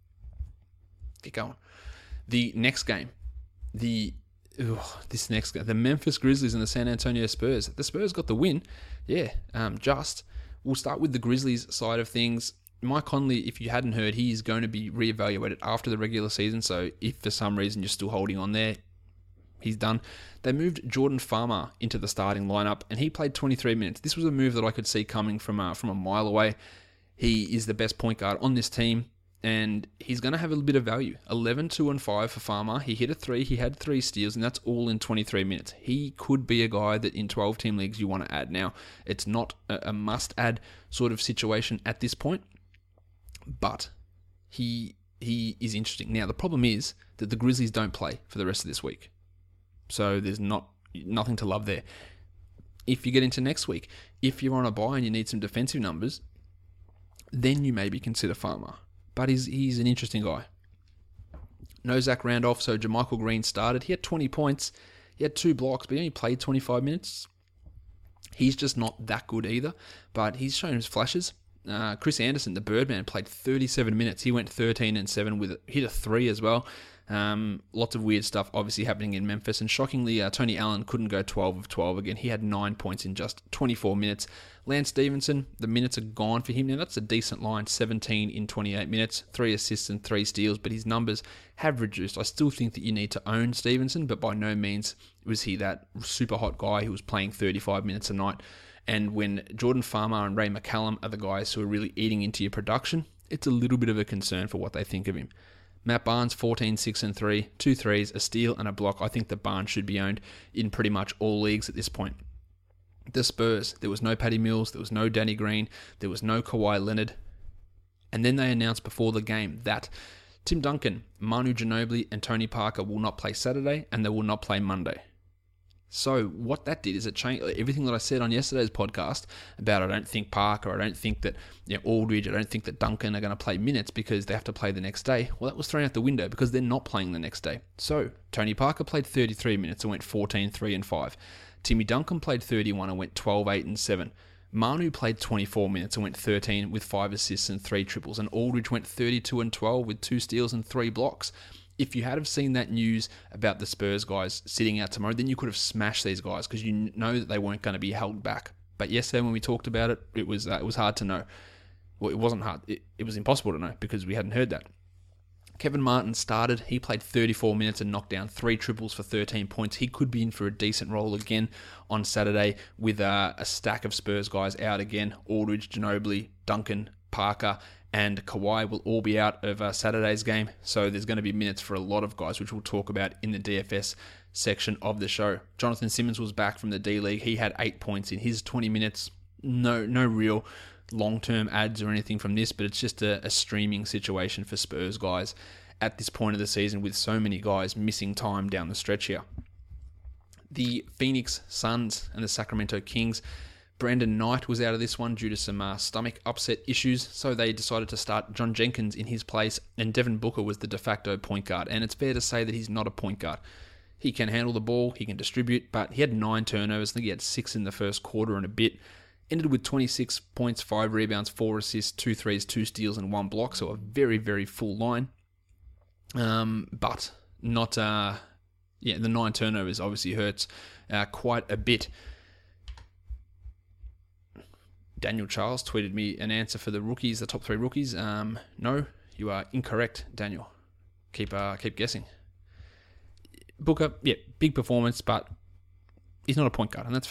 Get going. The next game. The ugh, this next game. The Memphis Grizzlies and the San Antonio Spurs. The Spurs got the win. Yeah, um, just. We'll start with the Grizzlies side of things. Mike Conley, if you hadn't heard, he is going to be reevaluated after the regular season. So if for some reason you're still holding on there, he's done. They moved Jordan Farmer into the starting lineup, and he played twenty-three minutes. This was a move that I could see coming from uh, from a mile away. He is the best point guard on this team, and he's going to have a little bit of value. eleven, two, and five for Farmer. He hit a three, he had three steals, and that's all in twenty-three minutes. He could be a guy that in twelve-team leagues you want to add. Now, it's not a, a must-add sort of situation at this point, but he he is interesting. Now, the problem is that the Grizzlies don't play for the rest of this week. So there's not nothing to love there. If you get into next week, if you're on a bye and you need some defensive numbers, then you maybe consider Farmer. But he's he's an interesting guy. No Zach Randolph, so JaMychal Green started. He had twenty points. He had two blocks, but he only played twenty-five minutes. He's just not that good either, but he's shown his flashes. Uh, Chris Anderson, the Birdman, played thirty-seven minutes. He went thirteen and seven with it. Hit a three as well. Um, lots of weird stuff obviously happening in Memphis, and shockingly, uh, Tony Allen couldn't go twelve of twelve again. He had nine points in just twenty-four minutes. Lance Stevenson, the minutes are gone for him. Now, that's a decent line, seventeen in twenty-eight minutes, three assists and three steals, but his numbers have reduced. I still think that you need to own Stevenson, but by no means was he that super hot guy who was playing thirty-five minutes a night. And when Jordan Farmer and Ray McCallum are the guys who are really eating into your production, it's a little bit of a concern for what they think of him. Matt Barnes, fourteen, six, and three, two threes, a steal, and a block. I think that Barnes should be owned in pretty much all leagues at this point. The Spurs, there was no Patty Mills, there was no Danny Green, there was no Kawhi Leonard. And then they announced before the game that Tim Duncan, Manu Ginobili, and Tony Parker will not play Saturday, and they will not play Monday. So what that did is it changed everything that I said on yesterday's podcast about I don't think Parker, I don't think that you know, Aldridge, I don't think that Duncan are going to play minutes because they have to play the next day. Well, that was thrown out the window because they're not playing the next day. So Tony Parker played thirty-three minutes and went fourteen, three, and five. Timmy Duncan played thirty-one and went twelve, eight, and seven. Manu played twenty-four minutes and went thirteen with five assists and three triples. And Aldridge went thirty-two and twelve with two steals and three blocks. If you had have seen that news about the Spurs guys sitting out tomorrow, then you could have smashed these guys because you know that they weren't going to be held back. But yesterday when we talked about it, it was uh, it was hard to know. Well, it wasn't hard. It, it was impossible to know because we hadn't heard that. Kevin Martin started. He played thirty-four minutes and knocked down three triples for thirteen points. He could be in for a decent role again on Saturday with uh, a stack of Spurs guys out again. Aldridge, Ginobili, Duncan, Parker, and Kawhi will all be out of uh, Saturday's game. So there's going to be minutes for a lot of guys, which we'll talk about in the D F S section of the show. Jonathan Simmons was back from the D-League. He had eight points in his twenty minutes. No, no real long-term ads or anything from this, but it's just a, a streaming situation for Spurs guys at this point of the season with so many guys missing time down the stretch here. The Phoenix Suns and the Sacramento Kings. Brandon Knight was out of this one due to some uh, stomach upset issues, so they decided to start John Jenkins in his place, and Devin Booker was the de facto point guard. And it's fair to say that he's not a point guard. He can handle the ball, he can distribute, but he had nine turnovers. I think he had six in the first quarter and a bit. Ended with twenty-six points, five rebounds, four assists, two threes, two steals, and one block, so a very, very full line. Um, but not, uh, yeah, the nine turnovers obviously hurts uh, quite a bit. Daniel Charles tweeted me an answer for the rookies, the top three rookies. Um, no, you are incorrect, Daniel. Keep uh, keep guessing. Booker, yeah, big performance, but he's not a point guard, and that's fair enough.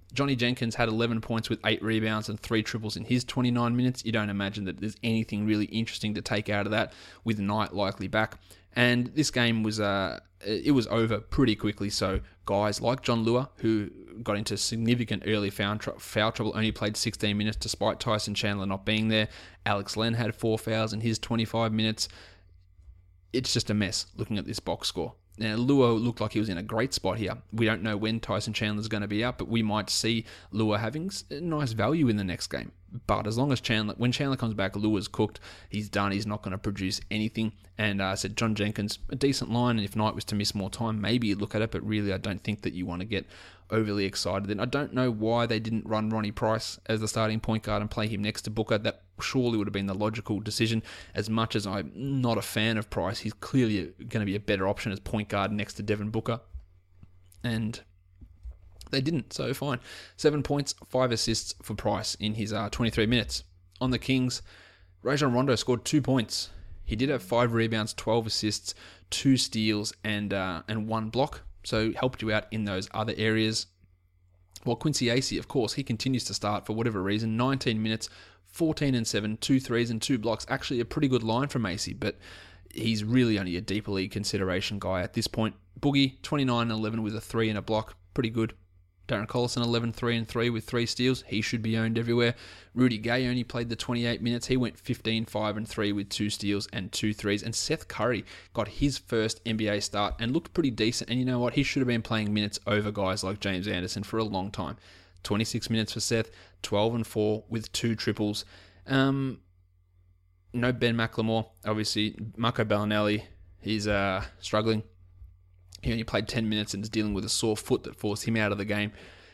Johnny Jenkins had eleven points with eight rebounds and three triples in his twenty-nine minutes. You don't imagine that there's anything really interesting to take out of that, with Knight likely back. And this game was uh, it was over pretty quickly. So guys like John Lua, who got into significant early foul, tr- foul trouble, only played sixteen minutes despite Tyson Chandler not being there. Alex Len had four fouls in his twenty-five minutes. It's just a mess looking at this box score. Now, Lua looked like he was in a great spot here. We don't know when Tyson Chandler's going to be out, but we might see Lua having nice value in the next game. But as long as Chandler, when Chandler comes back, Lua's cooked. He's done. He's not going to produce anything. And uh, I said, John Jenkins, a decent line. And if Knight was to miss more time, maybe you'd look at it. But really, I don't think that you want to get overly excited. And I don't know why they didn't run Ronnie Price as the starting point guard and play him next to Booker. That surely would have been the logical decision. As much as I'm not a fan of Price, he's clearly going to be a better option as point guard next to Devin Booker. And they didn't, so fine. Seven points, five assists for Price in his uh, twenty-three minutes. On the Kings, Rajon Rondo scored two points. He did have five rebounds, twelve assists, two steals, and uh, and one block. So helped you out in those other areas. While Quincy Acey, of course, he continues to start for whatever reason. nineteen minutes, fourteen and seven, two threes and two blocks. Actually a pretty good line from Acey, but he's really only a deeper league consideration guy at this point. Boogie, twenty-nine and eleven with a three and a block. Pretty good. Darren Collison, eleven, three and three with three steals. He should be owned everywhere. Rudy Gay only played the twenty-eight minutes. He went fifteen, five and three with two steals and two threes. And Seth Curry got his first N B A start and looked pretty decent. And you know what? He should have been playing minutes over guys like James Anderson for a long time. twenty-six minutes for Seth, twelve and four with two triples. Um, no Ben McLemore, obviously. Marco Bellinelli, he's uh, struggling. He only played ten minutes and is dealing with a sore foot that forced him out of the game.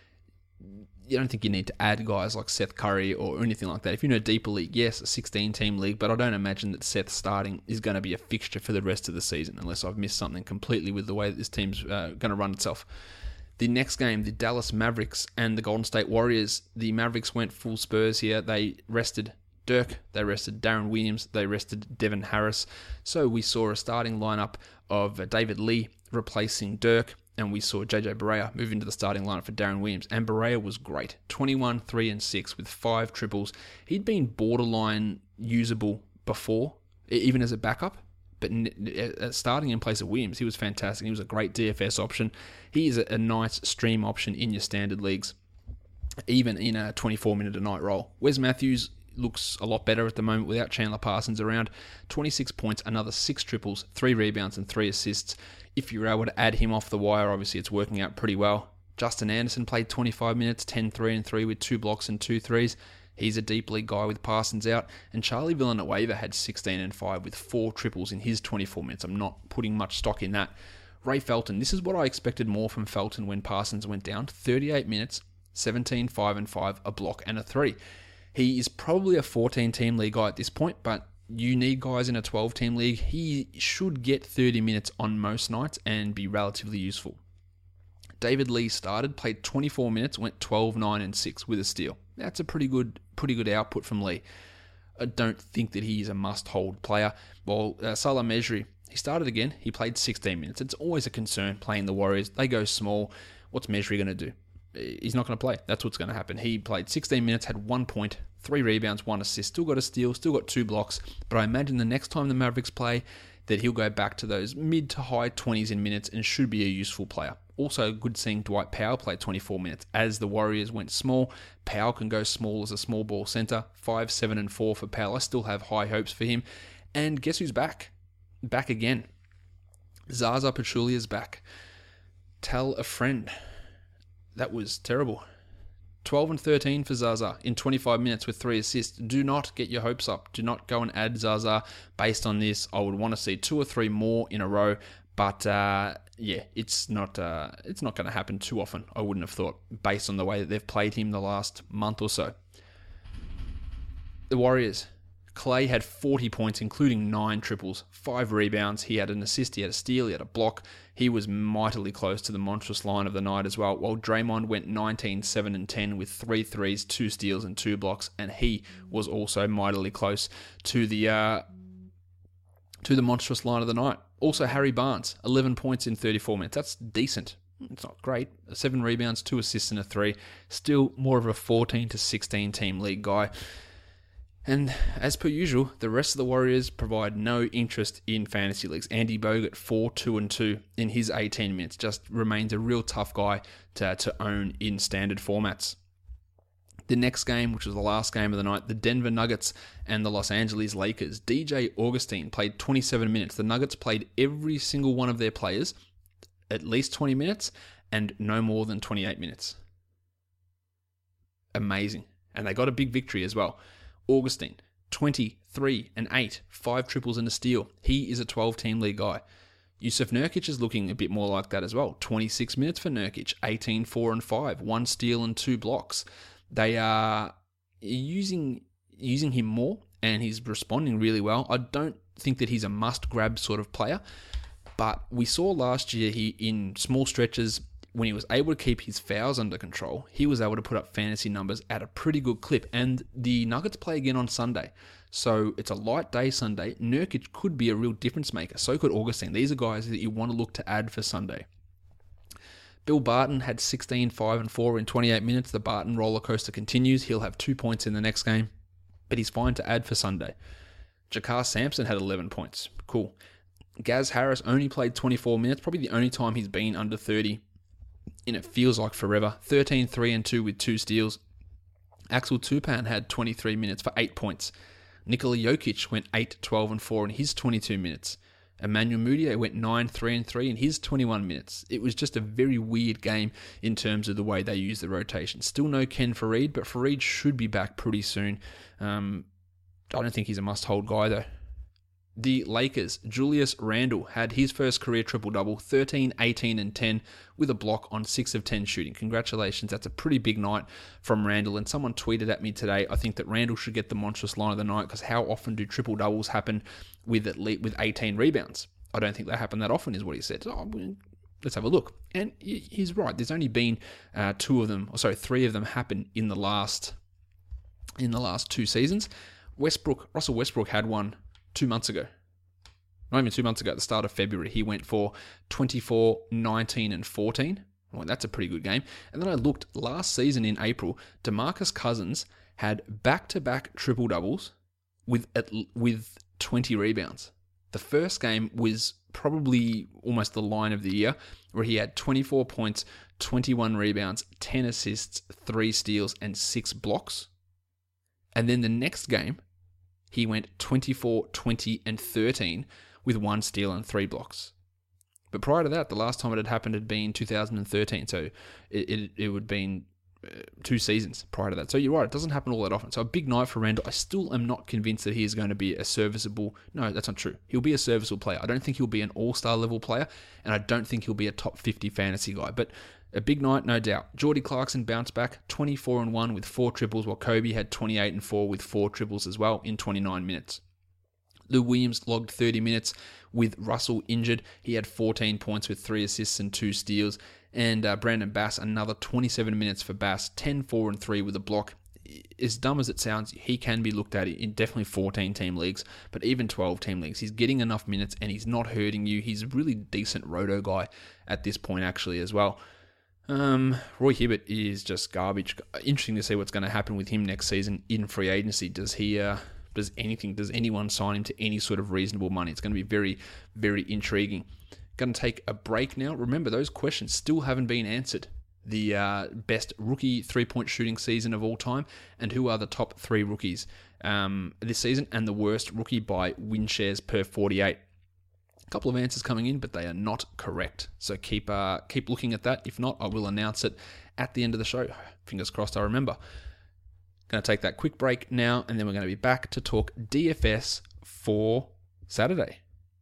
You don't think you need to add guys like Seth Curry or anything like that. If you're in a deeper league, yes, a sixteen-team league, but I don't imagine that Seth starting is going to be a fixture for the rest of the season, unless I've missed something completely with the way that this team's uh, going to run itself. The next game, the Dallas Mavericks and the Golden State Warriors. The Mavericks went full Spurs here. They rested Dirk, they rested Darren Williams, they rested Devin Harris. So we saw a starting lineup of David Lee replacing Dirk, and we saw J J Barea move into the starting lineup for Darren Williams. And Barea was great. twenty-one, three and six with five triples. He'd been borderline usable before, even as a backup. But starting in place of Williams, he was fantastic. He was a great D F S option. He is a nice stream option in your standard leagues, even in a twenty-four minute a night role. Wes Matthews looks a lot better at the moment without Chandler Parsons around. twenty-six points, another six triples, three rebounds and three assists. If you're able to add him off the wire, obviously it's working out pretty well. Justin Anderson played twenty-five minutes, ten, three and three with two blocks and two threes. He's a deep league guy with Parsons out. And Charlie Villanueva had sixteen and five with four triples in his twenty-four minutes. I'm not putting much stock in that. Ray Felton, this is what I expected more from Felton when Parsons went down. thirty-eight minutes, seventeen, five and five, a block and a three. He is probably a fourteen-team league guy at this point, but you need guys in a twelve-team league. He should get thirty minutes on most nights and be relatively useful. David Lee started, played twenty-four minutes, went twelve, nine and six with a steal. That's a pretty good pretty good output from Lee. I don't think that he is a must-hold player. While uh, Salah Mejri, he started again. He played sixteen minutes. It's always a concern playing the Warriors. They go small. What's Mejri going to do? He's not going to play. That's what's going to happen. He played sixteen minutes, had one point, three rebounds, one assist, still got a steal, still got two blocks. But I imagine the next time the Mavericks play, that he'll go back to those mid to high twenties in minutes and should be a useful player. Also good seeing Dwight Powell play twenty-four minutes. As the Warriors went small, Powell can go small as a small ball center. five, seven, and four for Powell. I still have high hopes for him. And guess who's back? Back again. Zaza Pachulia is back. Tell a friend. That was terrible. twelve and thirteen for Zaza in twenty-five minutes with three assists. Do not get your hopes up. Do not go and add Zaza based on this. I would want to see two or three more in a row. But uh, yeah, it's not uh, it's not going to happen too often, I wouldn't have thought, based on the way that they've played him the last month or so. The Warriors. Clay had forty points, including nine triples, five rebounds. He had an assist, he had a steal, he had a block. He was mightily close to the monstrous line of the night as well, while Draymond went nineteen, seven, and ten with three threes, two steals, and two blocks, and he was also mightily close to the uh, to the monstrous line of the night. Also, Harry Barnes, eleven points in thirty-four minutes. That's decent. It's not great. Seven rebounds, two assists, and a three. Still more of a fourteen to sixteen team league guy. And as per usual, the rest of the Warriors provide no interest in fantasy leagues. Andy Bogut, four, two, and two in his eighteen minutes. Just remains a real tough guy to, to own in standard formats. The next game, which was the last game of the night, the Denver Nuggets and the Los Angeles Lakers. D J Augustine played twenty-seven minutes. The Nuggets played every single one of their players at least twenty minutes and no more than twenty-eight minutes. Amazing. And they got a big victory as well. Augustine, twenty-three and eight, five triples and a steal. He is a twelve-team league guy. Yusuf Nurkic is looking a bit more like that as well. twenty-six minutes for Nurkic, eighteen, four, and five, one steal and two blocks. They are using using him more, and he's responding really well. I don't think that he's a must-grab sort of player, but we saw last year he in small stretches, when he was able to keep his fouls under control, he was able to put up fantasy numbers at a pretty good clip. And the Nuggets play again on Sunday. So it's a light day Sunday. Nurkic could be a real difference maker. So could Augustine. These are guys that you want to look to add for Sunday. Bill Barton had sixteen, five, and four in twenty-eight minutes. The Barton roller coaster continues. He'll have two points in the next game, but he's fine to add for Sunday. Jakar Sampson had eleven points. Cool. Gaz Harris only played twenty-four minutes. Probably the only time he's been under thirty. And it feels like forever. thirteen, three, and two with two steals. Axel Tupan had twenty-three minutes for eight points. Nikola Jokic went eight, twelve, and four in his twenty-two minutes. Emmanuel Mudiay went nine, three, and three in his twenty-one minutes. It was just a very weird game in terms of the way they use the rotation. Still no Ken Fareed, but Fareed should be back pretty soon. Um, I don't think he's a must-hold guy, though. The Lakers, Julius Randle had his first career triple-double, thirteen, eighteen, and ten, with a block on six of ten shooting. Congratulations, that's a pretty big night from Randle. And someone tweeted at me today, I think that Randle should get the monstrous line of the night, because how often do triple-doubles happen with at least, with eighteen rebounds? I don't think that happened that often, is what he said. Oh, let's have a look. And he's right, there's only been uh, two of them, or sorry, three of them happen in the last, in the last two seasons. Westbrook, Russell Westbrook had one two months ago. Not even two months ago, at the start of February, he went for twenty-four, nineteen, and fourteen. Well, that's a pretty good game. And then I looked last season in April, DeMarcus Cousins had back-to-back triple-doubles with with twenty rebounds. The first game was probably almost the line of the year, where he had twenty-four points, twenty-one rebounds, ten assists, three steals, and six blocks. And then the next game, he went twenty-four, twenty, and thirteen with one steal and three blocks. But prior to that, the last time it had happened had been two thousand thirteen, so it, it, it would have been uh, two seasons prior to that. So you're right, it doesn't happen all that often. So a big night for Randle. I still am not convinced that he is going to be a serviceable... No, that's not true. He'll be a serviceable player. I don't think he'll be an all-star level player, and I don't think he'll be a top fifty fantasy guy. But a big night, no doubt. Jordy Clarkson bounced back, twenty-four and one with four triples, while Kobe had twenty-eight and four with four triples as well in twenty-nine minutes. Lou Williams logged thirty minutes with Russell injured. He had fourteen points with three assists and two steals. And uh, Brandon Bass, another twenty-seven minutes for Bass, ten, four, and three with a block. As dumb as it sounds, he can be looked at in definitely fourteen-team leagues, but even twelve-team leagues. He's getting enough minutes and he's not hurting you. He's a really decent roto guy at this point, actually, as well. Um, Roy Hibbert is just garbage. Interesting to see what's going to happen with him next season in free agency. Does he, uh, does anything, does anyone sign him to any sort of reasonable money? It's going to be very, very intriguing. Going to take a break now. Remember, those questions still haven't been answered. The uh, best rookie three-point shooting season of all time, and who are the top three rookies um, this season, and the worst rookie by win shares per forty-eight. A couple of answers coming in, but they are not correct. So keep uh, keep looking at that. If not, I will announce it at the end of the show. Fingers crossed I remember. Going to take that quick break now, and then we're going to be back to talk D F S for Saturday.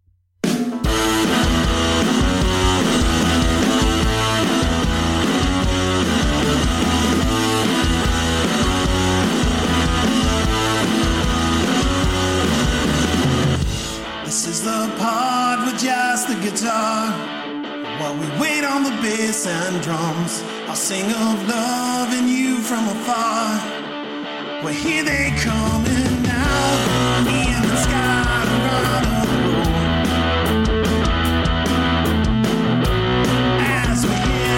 This is the pod with just the guitar. While we wait on the bass and drums, I'll sing of love and you from afar. Well, here they coming now, me and the sky run on the road. As we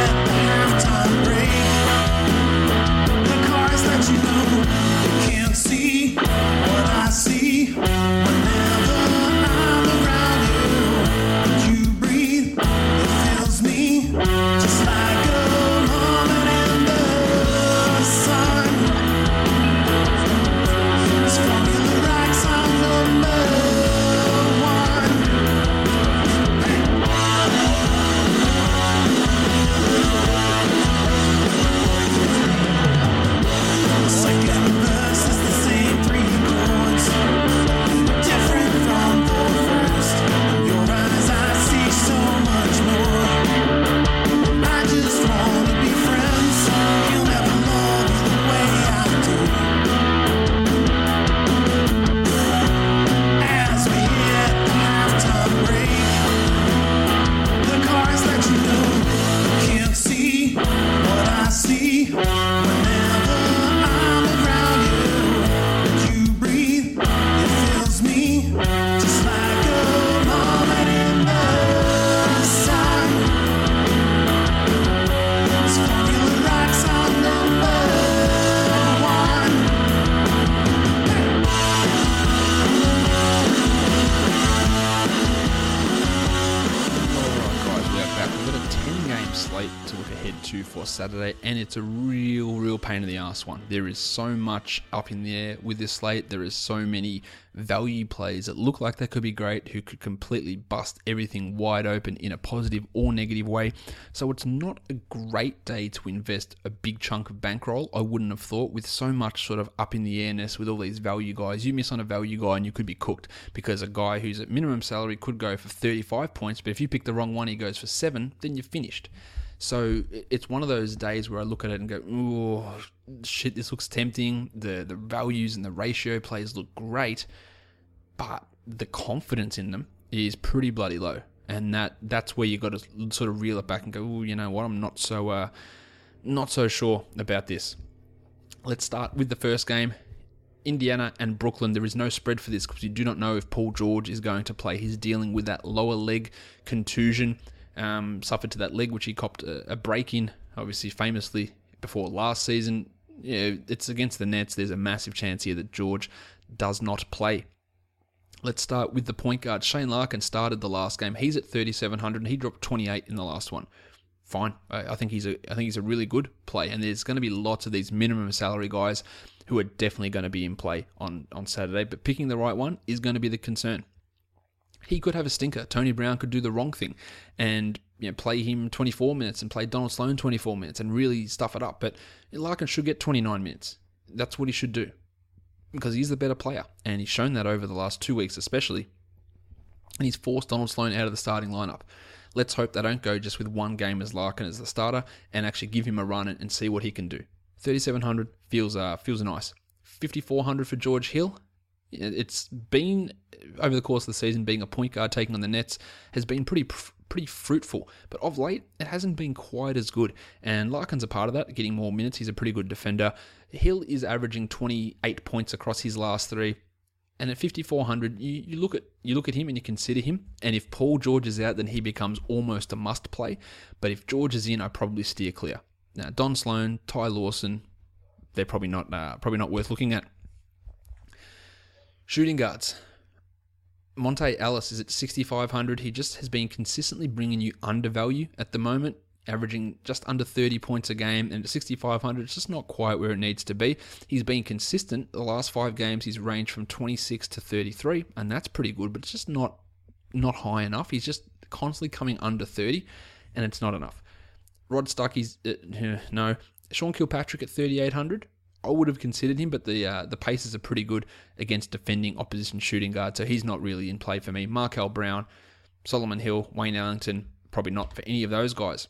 Saturday, and it's a real, real pain in the ass one. There is so much up in the air with this slate. There is so many value plays that look like they could be great, who could completely bust everything wide open in a positive or negative way. So it's not a great day to invest a big chunk of bankroll, I wouldn't have thought, with so much sort of up in the airness with all these value guys. You miss on a value guy and you could be cooked, because a guy who's at minimum salary could go for thirty-five points, but if you pick the wrong one, he goes for seven, then you're finished. So it's one of those days where I look at it and go, oh, shit, this looks tempting. The the values and the ratio plays look great, but the confidence in them is pretty bloody low. And that that's where you got to sort of reel it back and go, oh, you know what, I'm not so uh, not so sure about this. Let's start with the first game. Indiana and Brooklyn. There is no spread for this because you do not know if Paul George is going to play. He's dealing with that lower leg contusion. Um, suffered to that leg, which he copped a, a break in, obviously famously before last season. Yeah, it's against the Nets. There's a massive chance here that George does not play. Let's start with the point guard. Shane Larkin started the last game. He's at thirty-seven hundred and he dropped twenty-eight in the last one. Fine. I, I think he's a I think he's a really good play, and there's going to be lots of these minimum salary guys who are definitely going to be in play on, on Saturday, but picking the right one is going to be the concern. He could have a stinker. Tony Brown could do the wrong thing and, you know, play him twenty-four minutes and play Donald Sloan twenty-four minutes and really stuff it up. But Larkin should get twenty-nine minutes. That's what he should do, because he's the better player. And he's shown that over the last two weeks especially. And he's forced Donald Sloan out of the starting lineup. Let's hope they don't go just with one game as Larkin as the starter and actually give him a run and see what he can do. thirty-seven hundred feels uh, feels nice. fifty-four hundred for George Hill. It's been, over the course of the season, being a point guard taking on the Nets has been pretty pretty fruitful. But of late, it hasn't been quite as good. And Larkin's a part of that, getting more minutes. He's a pretty good defender. Hill is averaging twenty-eight points across his last three. And at fifty-four hundred, you, you look at you look at him and you consider him. And if Paul George is out, then he becomes almost a must play. But if George is in, I probably steer clear. Now, Don Sloan, Ty Lawson, they're probably not uh, probably not worth looking at. Shooting guards. Monte Ellis is at sixty-five hundred. He just has been consistently bringing you undervalue at the moment, averaging just under thirty points a game, and at sixty-five hundred, it's just not quite where it needs to be. He's been consistent. The last five games, he's ranged from twenty-six to thirty-three, and that's pretty good, but it's just not not high enough. He's just constantly coming under thirty, and it's not enough. Rod Stuckey's, uh, no. Sean Kilpatrick at thirty-eight hundred. I would have considered him, but the uh, the paces are pretty good against defending opposition shooting guards, so he's not really in play for me. Markel Brown, Solomon Hill, Wayne Ellington, probably not for any of those guys.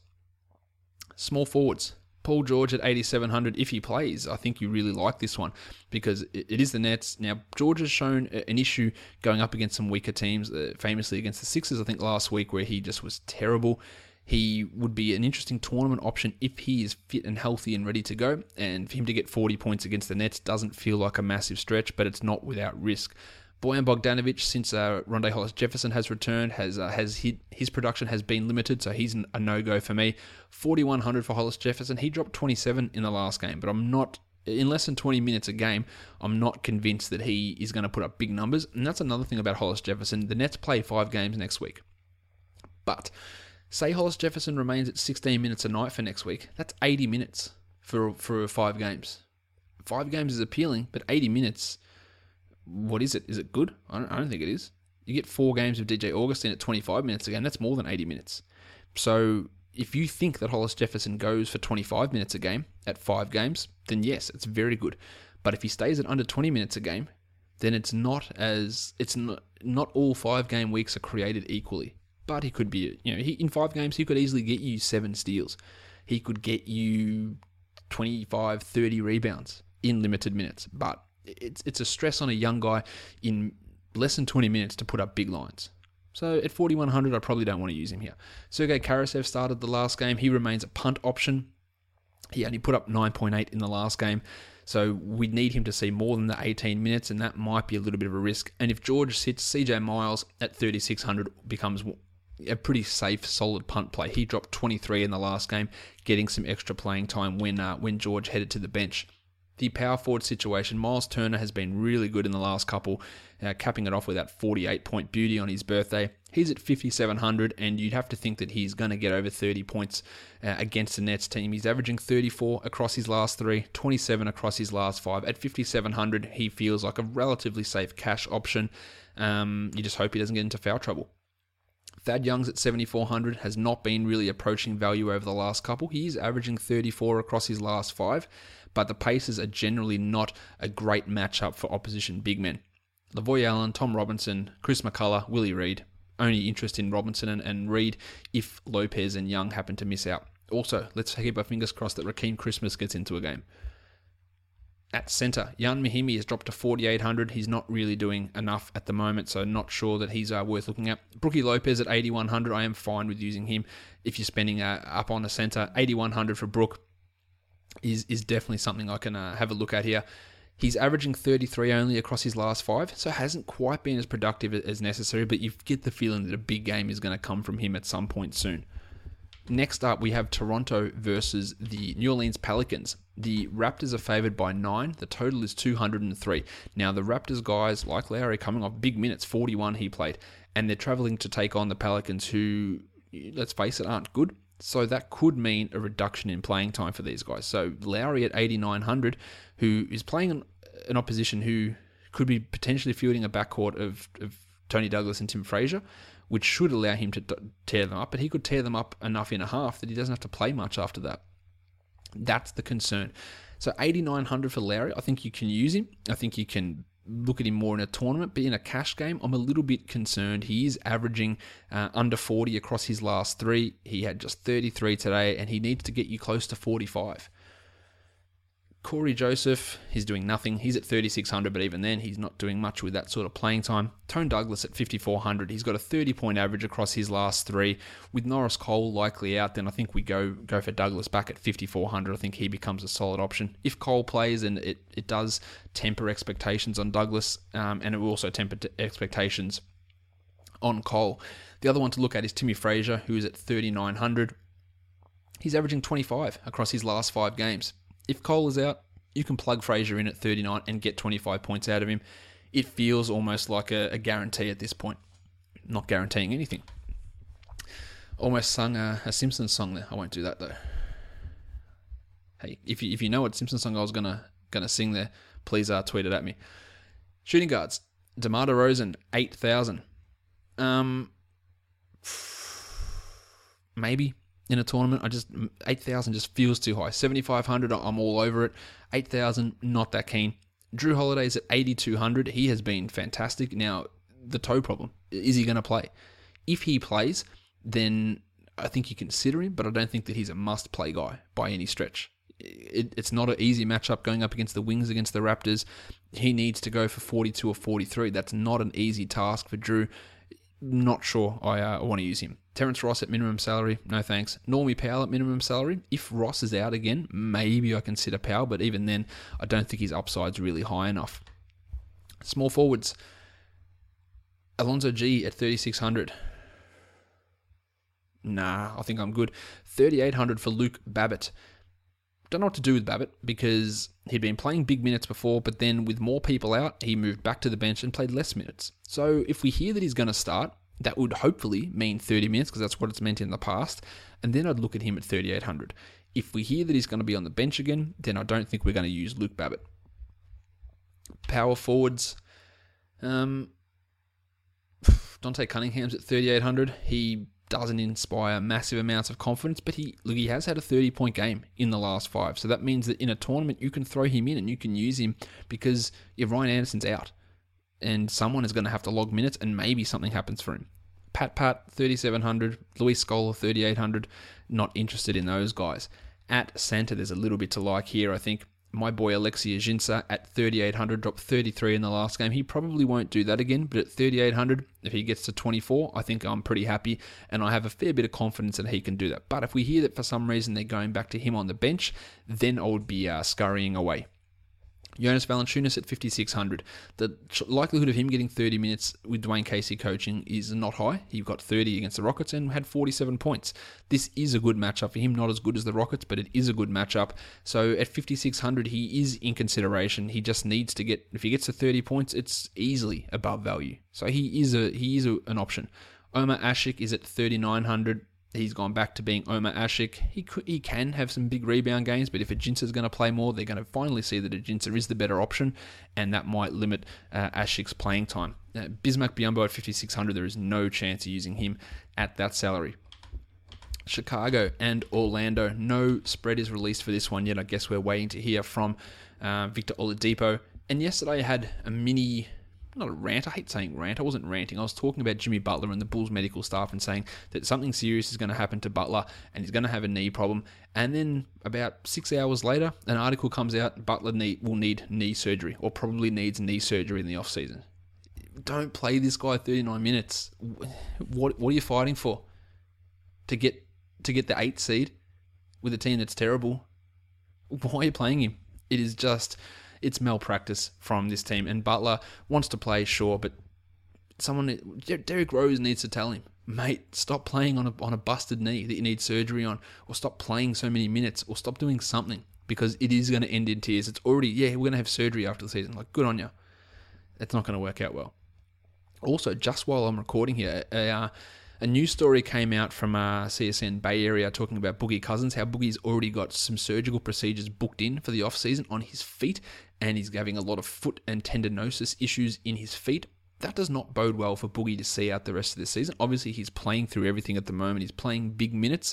Small forwards. Paul George at eighty-seven hundred, if he plays, I think you really like this one because it, it is the Nets. Now, George has shown an issue going up against some weaker teams, uh, famously against the Sixers, I think, last week, where he just was terrible. He would be an interesting tournament option if he is fit and healthy and ready to go. And for him to get forty points against the Nets doesn't feel like a massive stretch, but it's not without risk. Bojan Bogdanovic, since uh, Rondae Hollis-Jefferson has returned, has uh, has hit, his production has been limited, so he's a no-go for me. forty-one hundred for Hollis-Jefferson. He dropped twenty-seven in the last game, but I'm not, in less than twenty minutes a game, I'm not convinced that he is going to put up big numbers. And that's another thing about Hollis-Jefferson. The Nets play five games next week. But say Hollis-Jefferson remains at sixteen minutes a night for next week. That's eighty minutes for for five games. Five games is appealing, but eighty minutes, what is it? Is it good? I don't, I don't think it is. You get four games of D J Augustin at twenty-five minutes a game. That's more than eighty minutes. So if you think that Hollis-Jefferson goes for twenty-five minutes a game at five games, then yes, it's very good. But if he stays at under twenty minutes a game, then it's not as it's not, not all five game weeks are created equally. But he could be, you know, he, in five games, he could easily get you seven steals. He could get you twenty-five, thirty rebounds in limited minutes. But it's it's a stress on a young guy in less than twenty minutes to put up big lines. So at forty-one hundred, I probably don't want to use him here. Sergei Karasev started the last game. He remains a punt option. He only put up nine point eight in the last game. So we need him to see more than the eighteen minutes, and that might be a little bit of a risk. And if George sits, C J Miles at thirty-six hundred becomes a pretty safe, solid punt play. He dropped twenty-three in the last game, getting some extra playing time when uh, when George headed to the bench. The power forward situation, Miles Turner has been really good in the last couple, uh, capping it off with that forty-eight point beauty on his birthday. He's at fifty-seven hundred, and you'd have to think that he's going to get over thirty points uh, against the Nets team. He's averaging thirty-four across his last three, twenty-seven across his last five. At fifty-seven hundred, he feels like a relatively safe cash option. Um, you just hope he doesn't get into foul trouble. Thad Young's at seventy-four hundred, has not been really approaching value over the last couple. He's averaging thirty-four across his last five, but the Pacers are generally not a great matchup for opposition big men. Lavoy Allen, Tom Robinson, Chris McCullough, Willie Reed. Only interest in Robinson and, and Reed if Lopez and Young happen to miss out. Also, let's keep our fingers crossed that Rakeem Christmas gets into a game. At centre, Jan Mahimi has dropped to forty-eight hundred. He's not really doing enough at the moment, so not sure that he's uh, worth looking at. Brookie Lopez at eighty-one hundred. I am fine with using him if you're spending uh, up on the centre. eighty-one hundred for Brook is, is definitely something I can uh, have a look at here. He's averaging thirty-three only across his last five, so hasn't quite been as productive as necessary, but you get the feeling that a big game is going to come from him at some point soon. Next up, we have Toronto versus the New Orleans Pelicans. The Raptors are favoured by nine. The total is two hundred three. Now, the Raptors guys, like Lowry, coming off big minutes, forty-one he played, and they're travelling to take on the Pelicans who, let's face it, aren't good. So that could mean a reduction in playing time for these guys. So Lowry at eighty-nine hundred, who is playing an, an opposition who could be potentially fielding a backcourt of, of Tony Douglas and Tim Frazier, which should allow him to d- tear them up. But he could tear them up enough in a half that he doesn't have to play much after that. That's the concern. So eighty-nine hundred for Lowry, I think you can use him. I think you can look at him more in a tournament, but in a cash game, I'm a little bit concerned. He is averaging uh, under forty across his last three. He had just thirty-three today, and he needs to get you close to forty-five. Corey Joseph, he's doing nothing. He's at thirty-six hundred, but even then, he's not doing much with that sort of playing time. Tone Douglas at fifty-four hundred. He's got a thirty-point average across his last three. With Norris Cole likely out, then I think we go go for Douglas back at fifty-four hundred. I think he becomes a solid option. If Cole plays, and it, it does temper expectations on Douglas, um, and it will also temper t- expectations on Cole. The other one to look at is Timmy Frazier, who is at thirty-nine hundred. He's averaging twenty-five across his last five games. If Cole is out, you can plug Frazier in at thirty-nine and get twenty-five points out of him. It feels almost like a, a guarantee at this point. Not guaranteeing anything. Almost sung a, a Simpsons song there. I won't do that though. Hey, if you if you know what Simpsons song I was gonna gonna sing there, please uh, tweet it at me. Shooting guards, DeMar DeRozan, eight thousand. Um, maybe. In a tournament, I just eight thousand just feels too high. seventy-five hundred, I'm all over it. eight thousand, not that keen. Drew Holiday's at eighty-two hundred. He has been fantastic. Now, the toe problem. Is he going to play? If he plays, then I think you consider him, but I don't think that he's a must-play guy by any stretch. It, it's not an easy matchup going up against the Wings against the Raptors. He needs to go for forty-two or forty-three. That's not an easy task for Drew. Not sure I uh, want to use him. Terrence Ross at minimum salary, no thanks. Normie Powell at minimum salary. If Ross is out again, maybe I consider Powell, but even then, I don't think his upside's really high enough. Small forwards. Alonzo G at thirty-six hundred. Nah, I think I'm good. thirty-eight hundred for Luke Babbitt. Don't know what to do with Babbitt because he'd been playing big minutes before, but then with more people out, he moved back to the bench and played less minutes. So if we hear that he's going to start, that would hopefully mean thirty minutes because that's what it's meant in the past, and then I'd look at him at thirty-eight hundred. If we hear that he's going to be on the bench again, then I don't think we're going to use Luke Babbitt. Power forwards. Um, Dante Cunningham's at thirty-eight hundred. He doesn't inspire massive amounts of confidence, but he look he has had a thirty-point game in the last five. So that means that in a tournament, you can throw him in and you can use him because if Ryan Anderson's out, and someone is going to have to log minutes, and maybe something happens for him. Pat Pat, thirty-seven hundred. Luis Scola, thirty-eight hundred. Not interested in those guys. At center, there's a little bit to like here, I think. My boy Alexei Ajinça at thirty-eight hundred, dropped thirty-three in the last game. He probably won't do that again, but at thirty-eight hundred, if he gets to twenty-four, I think I'm pretty happy, and I have a fair bit of confidence that he can do that. But if we hear that for some reason they're going back to him on the bench, then I would be uh, scurrying away. Jonas Valanciunas at fifty-six hundred. The likelihood of him getting thirty minutes with Dwayne Casey coaching is not high. He got thirty against the Rockets and had forty-seven points. This is a good matchup for him, not as good as the Rockets, but it is a good matchup. So at fifty-six hundred, he is in consideration. He just needs to get, if he gets to thirty points, it's easily above value. So he is a he is a, an option. Omar Ashik is at thirty-nine hundred. He's gone back to being Omar Ashik. He could, he can have some big rebound games, but if Ajinsa's going to play more, they're going to finally see that Ajinsa is the better option, and that might limit uh, Ashik's playing time. Uh, Bismack Biyombo at fifty-six hundred, there is no chance of using him at that salary. Chicago and Orlando, no spread is released for this one yet. I guess we're waiting to hear from uh, Victor Oladipo. And yesterday I had a mini... not a rant, I hate saying rant, I wasn't ranting, I was talking about Jimmy Butler and the Bulls medical staff and saying that something serious is going to happen to Butler and he's going to have a knee problem. And then about six hours later, an article comes out, Butler need, will need knee surgery, or probably needs knee surgery in the off-season. Don't play this guy thirty-nine minutes. What what are you fighting for? To get to get the eighth seed with a team that's terrible? Why are you playing him? It is just... it's malpractice from this team, and Butler wants to play, sure, but someone, Derrick Rose needs to tell him, mate, stop playing on a on a busted knee that you need surgery on, or stop playing so many minutes, or stop doing something, because it is going to end in tears. It's already, yeah, we're going to have surgery after the season. Like, good on you. It's not going to work out well. Also, just while I'm recording here, a, uh, a news story came out from uh, C S N Bay Area talking about Boogie Cousins, how Boogie's already got some surgical procedures booked in for the off-season on his feet, and he's having a lot of foot and tendinosis issues in his feet. That does not bode well for Boogie to see out the rest of the season. Obviously, he's playing through everything at the moment. He's playing big minutes,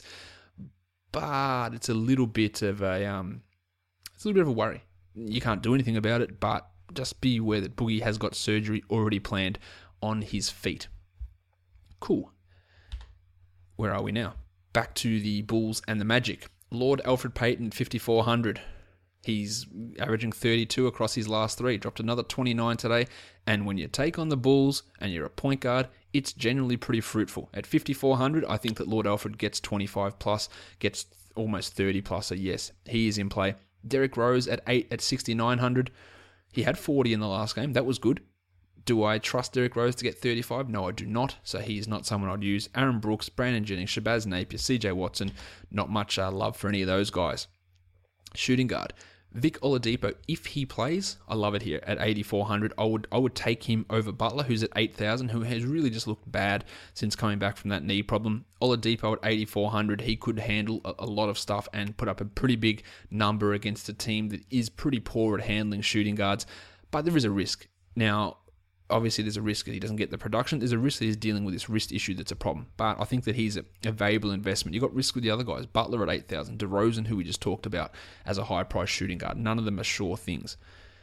but it's a little bit of a um, it's a little bit of a worry. You can't do anything about it, but just be aware that Boogie has got surgery already planned on his feet. Cool. Where are we now? Back to the Bulls and the Magic. Lord Alfred Payton, fifty-four hundred. He's averaging thirty-two across his last three. Dropped another twenty-nine today. And when you take on the Bulls and you're a point guard, it's generally pretty fruitful. At fifty-four hundred, I think that Lord Alfred gets twenty-five plus, gets almost thirty plus. So yes, he is in play. Derrick Rose at eight at sixty-nine hundred. He had forty in the last game. That was good. Do I trust Derrick Rose to get thirty-five? No, I do not. So he is not someone I'd use. Aaron Brooks, Brandon Jennings, Shabazz Napier, C J Watson. Not much uh, love for any of those guys. Shooting guard. Vic Oladipo, if he plays, I love it here at eighty-four hundred. I would I would take him over Butler, who's at eight thousand, who has really just looked bad since coming back from that knee problem. Oladipo at eighty-four hundred, he could handle a, a lot of stuff and put up a pretty big number against a team that is pretty poor at handling shooting guards. But there is a risk. Now, obviously there's a risk that he doesn't get the production. There's a risk that he's dealing with this wrist issue that's a problem. But I think that he's a, a valuable investment. You've got risk with the other guys. Butler at eight thousand. DeRozan, who we just talked about, as a high-price shooting guard. None of them are sure things.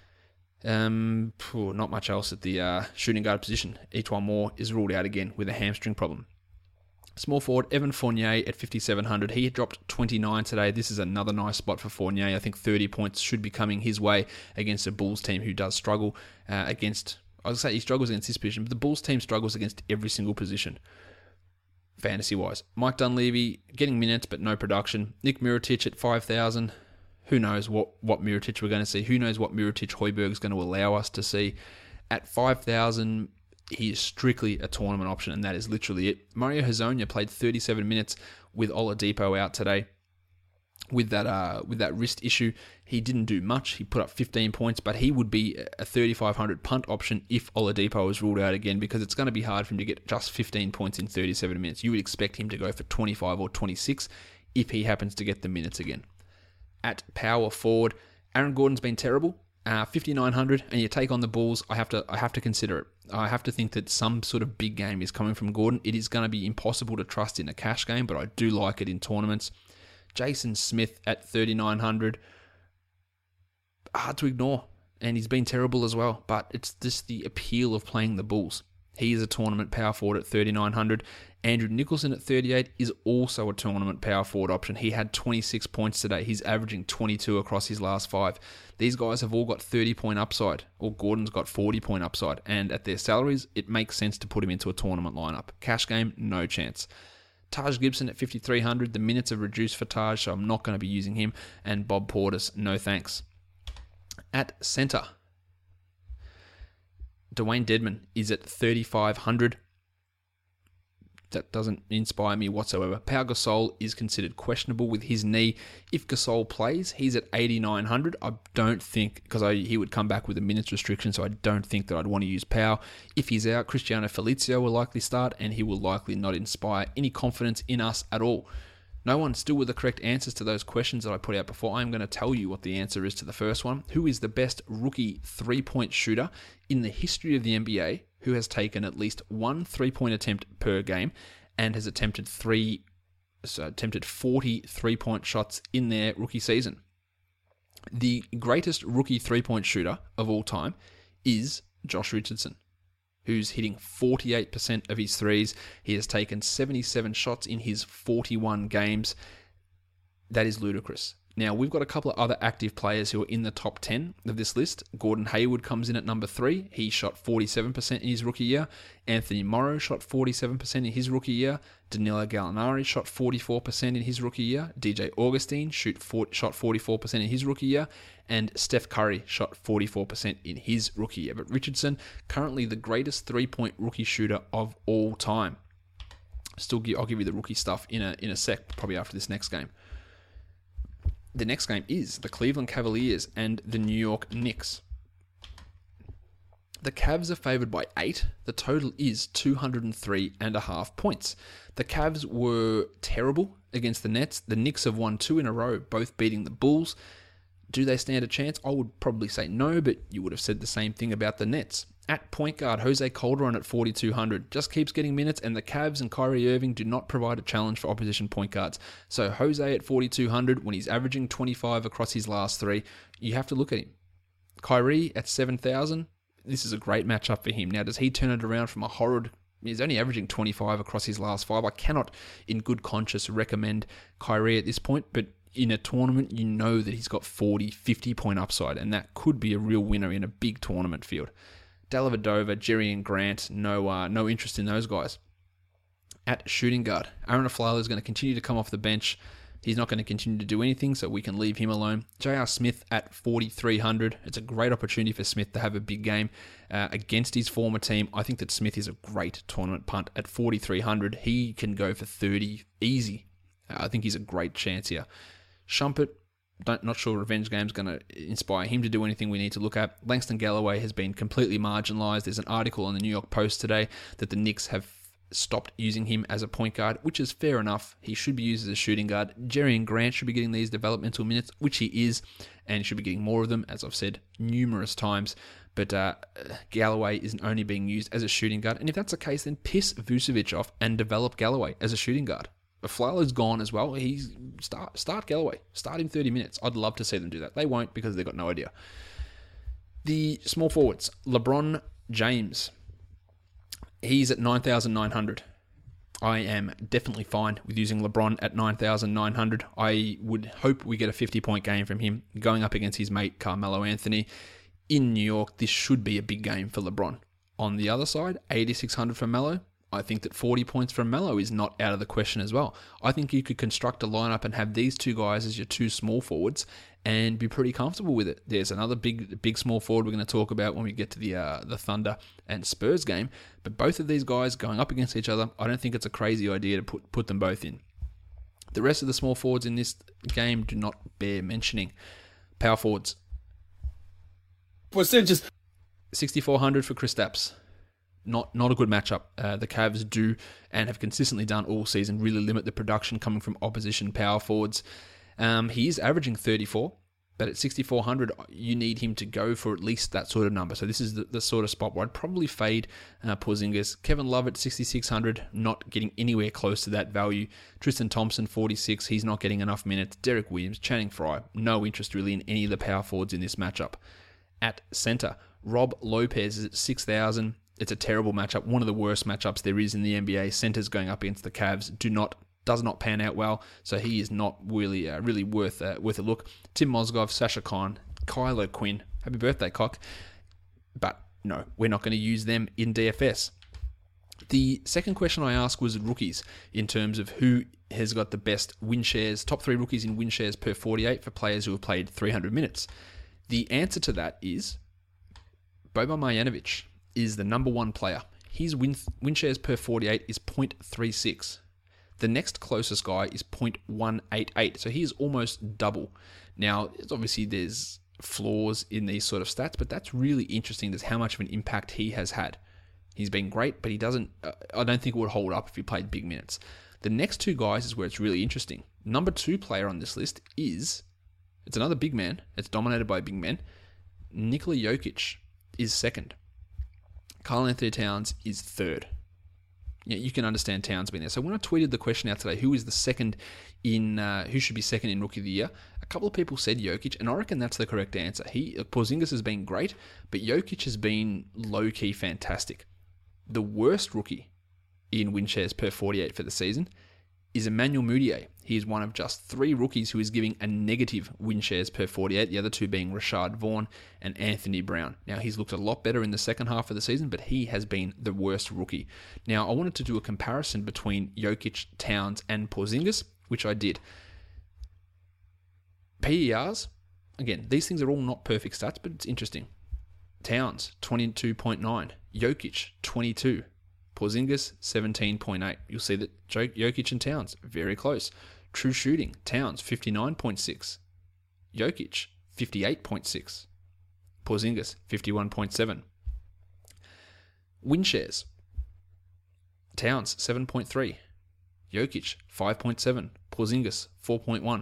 Um, phew, not much else at the uh, shooting guard position. Etuan Moore is ruled out again with a hamstring problem. Small forward, Evan Fournier at fifty-seven hundred. He had dropped twenty-nine today. This is another nice spot for Fournier. I think thirty points should be coming his way against a Bulls team who does struggle uh, against... I was going to say he struggles against this position, but the Bulls team struggles against every single position, fantasy-wise. Mike Dunleavy getting minutes, but no production. Nick Mirotic at five thousand. Who knows what, what Mirotic we're going to see. Who knows what Mirotic Hoiberg is going to allow us to see. At five thousand, he is strictly a tournament option, and that is literally it. Mario Hezonja played thirty-seven minutes with Oladipo out today. With that uh, with that wrist issue, he didn't do much. He put up fifteen points, but he would be a thirty-five hundred punt option if Oladipo was ruled out again, because it's going to be hard for him to get just fifteen points in thirty-seven minutes. You would expect him to go for twenty-five or twenty-six if he happens to get the minutes again. At power forward, Aaron Gordon's been terrible. Uh, fifty-nine hundred, and you take on the Bulls. I have to I have to consider it. I have to think that some sort of big game is coming from Gordon. It is going to be impossible to trust in a cash game, but I do like it in tournaments. Jason Smith at thirty-nine hundred. Hard to ignore. And he's been terrible as well. But it's just the appeal of playing the Bulls. He is a tournament power forward at thirty-nine hundred. Andrew Nicholson at thirty-eight is also a tournament power forward option. He had twenty-six points today. He's averaging twenty-two across his last five. These guys have all got thirty-point upside. Or Gordon's got forty-point upside. And at their salaries, it makes sense to put him into a tournament lineup. Cash game, no chance. Taj Gibson at fifty-three hundred. The minutes are reduced for Taj, so I'm not going to be using him. And Bob Portis, no thanks. At center, Dwayne Dedman is at thirty-five hundred. That doesn't inspire me whatsoever. Pau Gasol is considered questionable with his knee. If Gasol plays, he's at eighty-nine hundred. I don't think, because he would come back with a minutes restriction, so I don't think that I'd want to use Pau. If he's out, Cristiano Felicio will likely start, and he will likely not inspire any confidence in us at all. No one still with the correct answers to those questions that I put out before. I'm going to tell you what the answer is to the first one. Who is the best rookie three-point shooter in the history of the N B A who has taken at least one three-point attempt per game and has attempted three, so attempted forty three-point shots in their rookie season? The greatest rookie three-point shooter of all time is Josh Richardson, who's hitting forty-eight percent of his threes. He has taken seventy-seven shots in his forty-one games. That is ludicrous. Now, we've got a couple of other active players who are in the top ten of this list. Gordon Hayward comes in at number three. He shot forty-seven percent in his rookie year. Anthony Morrow shot forty-seven percent in his rookie year. Danilo Gallinari shot forty-four percent in his rookie year. D J Augustine shoot for, shot forty-four percent in his rookie year. And Steph Curry shot forty-four percent in his rookie year. But Richardson, currently the greatest three-point rookie shooter of all time. Still, I'll give you the rookie stuff in a in a sec, probably after this next game. The next game is the Cleveland Cavaliers and the New York Knicks. The Cavs are favoured by eight. The total is two hundred three and a half points. The Cavs were terrible against the Nets. The Knicks have won two in a row, both beating the Bulls. Do they stand a chance? I would probably say no, but you would have said the same thing about the Nets. At point guard, Jose Calderon at forty-two hundred just keeps getting minutes, and the Cavs and Kyrie Irving do not provide a challenge for opposition point guards. So Jose at forty-two hundred, when he's averaging twenty-five across his last three, you have to look at him. Kyrie at seven thousand, this is a great matchup for him. Now, does he turn it around from a horrid... He's only averaging twenty-five across his last five. I cannot, in good conscience, recommend Kyrie at this point, but in a tournament, you know that he's got forty, fifty point upside, and that could be a real winner in a big tournament field. Dellavedova, Jerian Grant, no uh, no interest in those guys. At shooting guard, Aaron Aflalo is going to continue to come off the bench. He's not going to continue to do anything, so we can leave him alone. J R Smith at forty-three hundred. It's a great opportunity for Smith to have a big game uh, against his former team. I think that Smith is a great tournament punt. At forty-three hundred, he can go for thirty easy. Uh, I think he's a great chance here. Shumpert, Don't, not sure Revenge Game's going to inspire him to do anything we need to look at. Langston Galloway has been completely marginalised. There's an article on the New York Post today that the Knicks have stopped using him as a point guard, which is fair enough. He should be used as a shooting guard. Jerian Grant should be getting these developmental minutes, which he is, and should be getting more of them, as I've said numerous times. But uh, Galloway isn't only being used as a shooting guard. And if that's the case, then piss Vucevic off and develop Galloway as a shooting guard. Aflalo's gone as well. He's start start Galloway. Start him thirty minutes. I'd love to see them do that. They won't because they've got no idea. The small forwards. LeBron James. He's at nine thousand nine hundred. I am definitely fine with using LeBron at nine thousand nine hundred. I would hope we get a fifty-point game from him going up against his mate Carmelo Anthony. In New York, this should be a big game for LeBron. On the other side, eighty-six hundred for Melo. I think that forty points from Melo is not out of the question as well. I think you could construct a lineup and have these two guys as your two small forwards and be pretty comfortable with it. There's another big big small forward we're going to talk about when we get to the uh, the Thunder and Spurs game. But both of these guys going up against each other, I don't think it's a crazy idea to put, put them both in. The rest of the small forwards in this game do not bear mentioning. Power forwards. Percentages. sixty-four hundred for Kristaps. Not not a good matchup. Uh, the Cavs do, and have consistently done all season, really limit the production coming from opposition power forwards. Um, he is averaging thirty-four, but at sixty-four hundred, you need him to go for at least that sort of number. So this is the, the sort of spot where I'd probably fade uh, Porzingis. Kevin Love at sixty-six hundred, not getting anywhere close to that value. Tristan Thompson, forty-six, he's not getting enough minutes. Derek Williams, Channing Frye, no interest really in any of the power forwards in this matchup. At center, Rob Lopez is at six thousand. It's a terrible matchup, one of the worst matchups there is in the N B A. Centers going up against the Cavs do not does not pan out well, so he is not really uh, really worth uh, worth a look. Tim Mozgov, Sasha Khan, Kylo Quinn, happy birthday, Cock. But no, we're not going to use them in D F S. The second question I asked was rookies in terms of who has got the best win shares, top three rookies in win shares per forty-eight for players who have played three hundred minutes. The answer to that is Boban Marjanovic is the number one player. his win, win shares per forty-eight is zero point three six. The next closest guy is zero point one eight eight, so he is almost double. Now, obviously there's flaws in these sort of stats, but that's really interesting. That's how much of an impact he has had. He's been great, but he doesn't. Uh, I don't think it would hold up if he played big minutes. The next two guys is where it's really interesting. Number two player on this list is, it's another big man. It's dominated by big men. Nikola Jokic is second. Karl-Anthony Towns is third. Yeah, you can understand Towns being there. So when I tweeted the question out today, who is the second in, uh, who should be second in Rookie of the Year? A couple of people said Jokic, and I reckon that's the correct answer. He, Porzingis has been great, but Jokic has been low-key fantastic. The worst rookie in win shares per forty-eight for the season is Emmanuel Mudiay. He is one of just three rookies who is giving a negative win shares per forty-eight, the other two being Rashad Vaughn and Anthony Brown. Now, he's looked a lot better in the second half of the season, but he has been the worst rookie. Now, I wanted to do a comparison between Jokic, Towns, and Porzingis, which I did. P E Rs, again, these things are all not perfect stats, but it's interesting. Towns, twenty-two point nine. Jokic, twenty-two. Porzingis, seventeen point eight. You'll see that Jokic and Towns, very close. True shooting, Towns, fifty-nine point six. Jokic, fifty-eight point six. Porzingis, fifty-one point seven. Win shares, Towns, seven point three. Jokic, five point seven. Porzingis, four point one.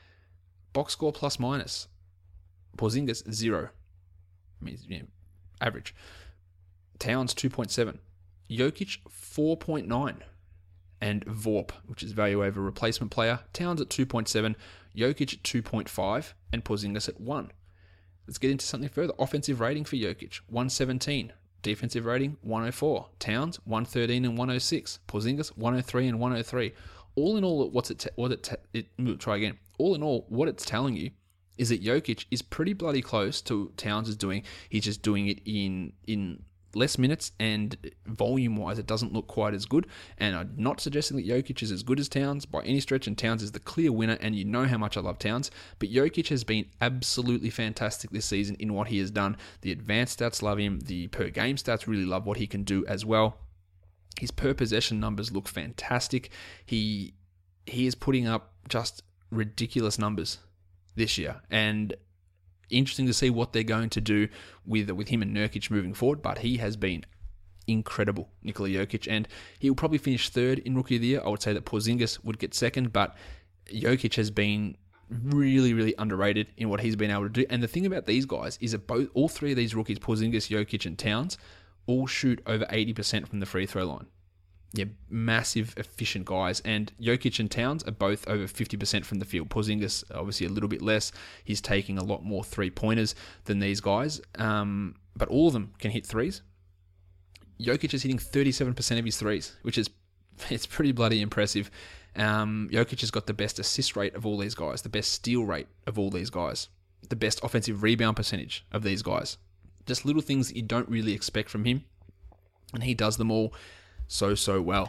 Box score plus minus, Porzingis, zero. I mean, you know, average. Towns, two point seven. Jokic, four point nine. And V O R P, which is value over replacement player, Towns at two point seven, Jokic at two point five, and Porzingis at one. Let's get into something further. Offensive rating for Jokic, one seventeen. Defensive rating, one oh four. Towns, one thirteen and one oh six. Porzingis, one oh three and one oh three. All in all, what's it? Te- what it, te- it? We'll try again. All in all, what it's telling you is that Jokic is pretty bloody close to Towns is doing. He's just doing it in in less minutes, and volume-wise, it doesn't look quite as good. And I'm not suggesting that Jokic is as good as Towns by any stretch, and Towns is the clear winner, and you know how much I love Towns. But Jokic has been absolutely fantastic this season in what he has done. The advanced stats love him. The per-game stats really love what he can do as well. His per-possession numbers look fantastic. He he is putting up just ridiculous numbers this year, and interesting to see what they're going to do with with him and Nurkic moving forward, but he has been incredible, Nikola Jokic, and he'll probably finish third in Rookie of the Year. I would say that Porzingis would get second, but Jokic has been really, really underrated in what he's been able to do. And the thing about these guys is that both all three of these rookies, Porzingis, Jokic, and Towns, all shoot over eighty percent from the free throw line. Yeah, massive, efficient guys. And Jokic and Towns are both over fifty percent from the field. Porzingis, obviously, a little bit less. He's taking a lot more three-pointers than these guys. Um, but all of them can hit threes. Jokic is hitting thirty-seven percent of his threes, which is it's pretty bloody impressive. Um, Jokic has got the best assist rate of all these guys, the best steal rate of all these guys, the best offensive rebound percentage of these guys. Just little things that you don't really expect from him. And he does them all so, so well.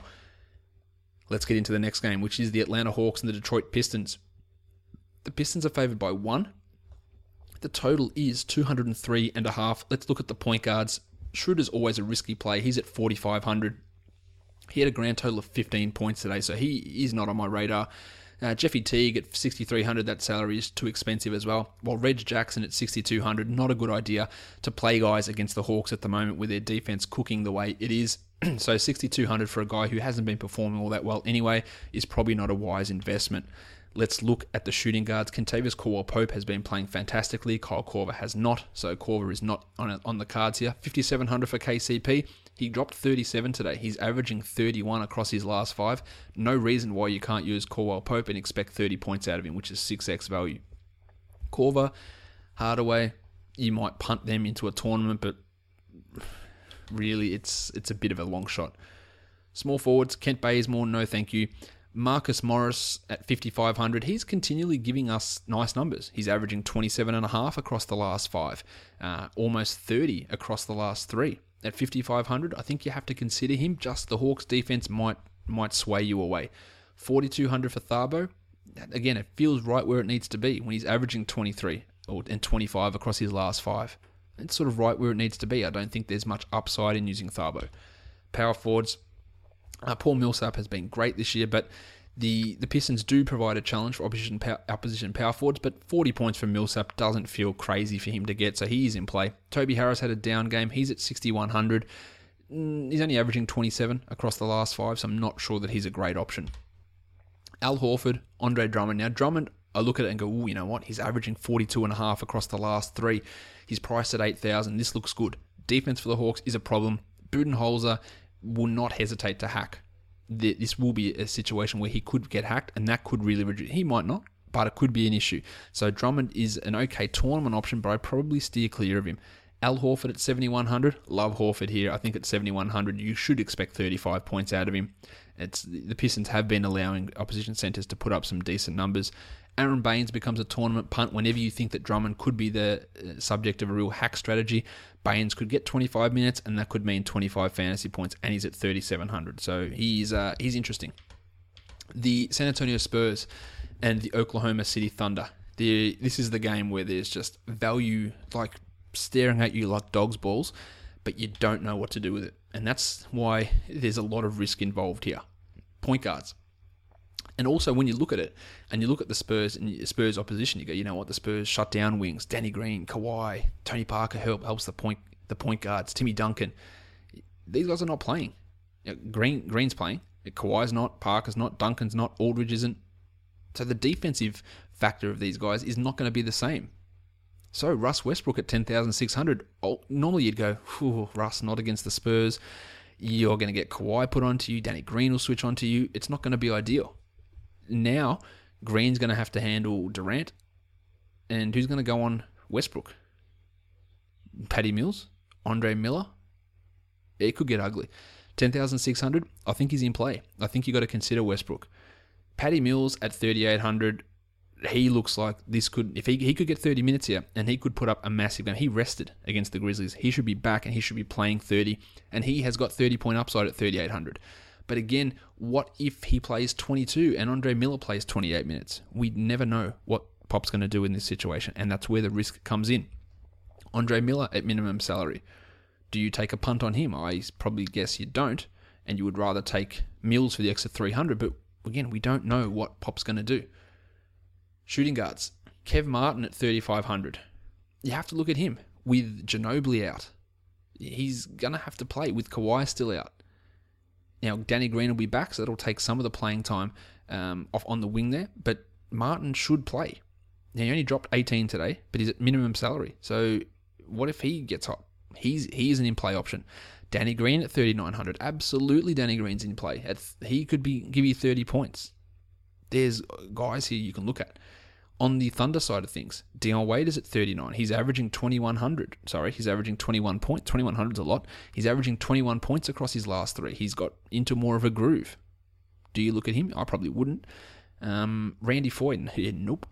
Let's get into the next game, which is the Atlanta Hawks and the Detroit Pistons. The Pistons are favored by one. The total is two oh three and a half. Let's look at the point guards. Schroeder's always a risky play. He's at forty-five hundred. He had a grand total of fifteen points today, so he is not on my radar. Uh, Jeffy Teague at sixty-three hundred, that salary is too expensive as well. While Reg Jackson at sixty-two hundred, not a good idea to play guys against the Hawks at the moment with their defense cooking the way it is. So sixty-two hundred for a guy who hasn't been performing all that well anyway is probably not a wise investment. Let's look at the shooting guards. Kentavious Caldwell-Pope has been playing fantastically. Kyle Korver has not, so Korver is not on a, on the cards here. fifty-seven hundred for K C P. He dropped thirty-seven today. He's averaging thirty-one across his last five. No reason why you can't use Caldwell-Pope and expect thirty points out of him, which is six x value. Korver, Hardaway, you might punt them into a tournament, but really it's it's a bit of a long shot. Small forwards, Kent Bazemore, no thank you. Marcus Morris at fifty-five hundred, he's continually giving us nice numbers. He's averaging twenty-seven and a half across the last five, uh, almost thirty across the last three. At fifty-five hundred, I think you have to consider him. Just the Hawks defense might might sway you away. forty-two hundred for Thabo, again, it feels right where it needs to be when he's averaging twenty-three or and twenty-five across his last five. It's sort of right where it needs to be. I don't think there's much upside in using Thabo. Power forwards. Uh, Paul Millsap has been great this year, but the, the Pistons do provide a challenge for opposition power, opposition power forwards, but forty points from Millsap doesn't feel crazy for him to get, so he is in play. Toby Harris had a down game. He's at sixty-one hundred. Mm, he's only averaging twenty-seven across the last five, so I'm not sure that he's a great option. Al Horford, Andre Drummond. Now, Drummond, I look at it and go, oh, you know what? He's averaging forty-two and a half across the last three. He's priced at eight thousand. This looks good. Defense for the Hawks is a problem. Budenholzer will not hesitate to hack. This will be a situation where he could get hacked, and that could really reduce. He might not, but it could be an issue. So Drummond is an okay tournament option, but I'd probably steer clear of him. Al Horford at seventy-one hundred. Love Horford here. I think at seventy-one hundred, you should expect thirty-five points out of him. It's the Pistons have been allowing opposition centers to put up some decent numbers. Aaron Baines becomes a tournament punt whenever you think that Drummond could be the subject of a real hack strategy. Baines could get twenty-five minutes, and that could mean twenty-five fantasy points, and he's at thirty-seven hundred. So he's uh, he's interesting. The San Antonio Spurs and the Oklahoma City Thunder. The, this is the game where there's just value like staring at you like dog's balls, but you don't know what to do with it. And that's why there's a lot of risk involved here. Point guards. And also when you look at it, and you look at the Spurs and Spurs opposition, you go, you know what, the Spurs shut down wings. Danny Green, Kawhi, Tony Parker help, helps the point the point guards, Timmy Duncan. These guys are not playing. You know, Green Green's playing. Kawhi's not, Parker's not, Duncan's not, Aldridge isn't. So the defensive factor of these guys is not going to be the same. So Russ Westbrook at ten thousand six hundred, oh, normally you'd go, Russ, not against the Spurs. You're going to get Kawhi put onto you. Danny Green will switch onto you. It's not going to be ideal. Now, Green's going to have to handle Durant. And who's going to go on Westbrook? Patty Mills? Andre Miller? It could get ugly. ten thousand six hundred, I think he's in play. I think you got to consider Westbrook. Patty Mills at thirty-eight hundred, he looks like this could, if he, he could get thirty minutes here, and he could put up a massive game. He rested against the Grizzlies. He should be back, and he should be playing thirty, and he has got thirty-point upside at thirty-eight hundred. But again, what if he plays twenty-two and Andre Miller plays twenty-eight minutes? We never know what Pop's going to do in this situation, and that's where the risk comes in. Andre Miller at minimum salary. Do you take a punt on him? I probably guess you don't, and you would rather take Mills for the extra three hundred, but again, we don't know what Pop's going to do. Shooting guards. Kev Martin at thirty-five hundred. You have to look at him with Ginobili out. He's going to have to play with Kawhi still out. Now, Danny Green will be back, so that'll take some of the playing time um, off on the wing there, but Martin should play. Now, he only dropped eighteen today, but he's at minimum salary. So what if he gets hot? He's he is an in-play option. Danny Green at thirty-nine hundred. Absolutely, Danny Green's in play. At, he could be give you thirty points. There's guys here you can look at. On the Thunder side of things, Dion Wade is at thirty-nine. He's averaging twenty-one hundred. Sorry, he's averaging twenty-one points. twenty-one hundred is a lot. He's averaging twenty-one points across his last three. He's got into more of a groove. Do you look at him? I probably wouldn't. Um, Randy Foyt, yeah, nope.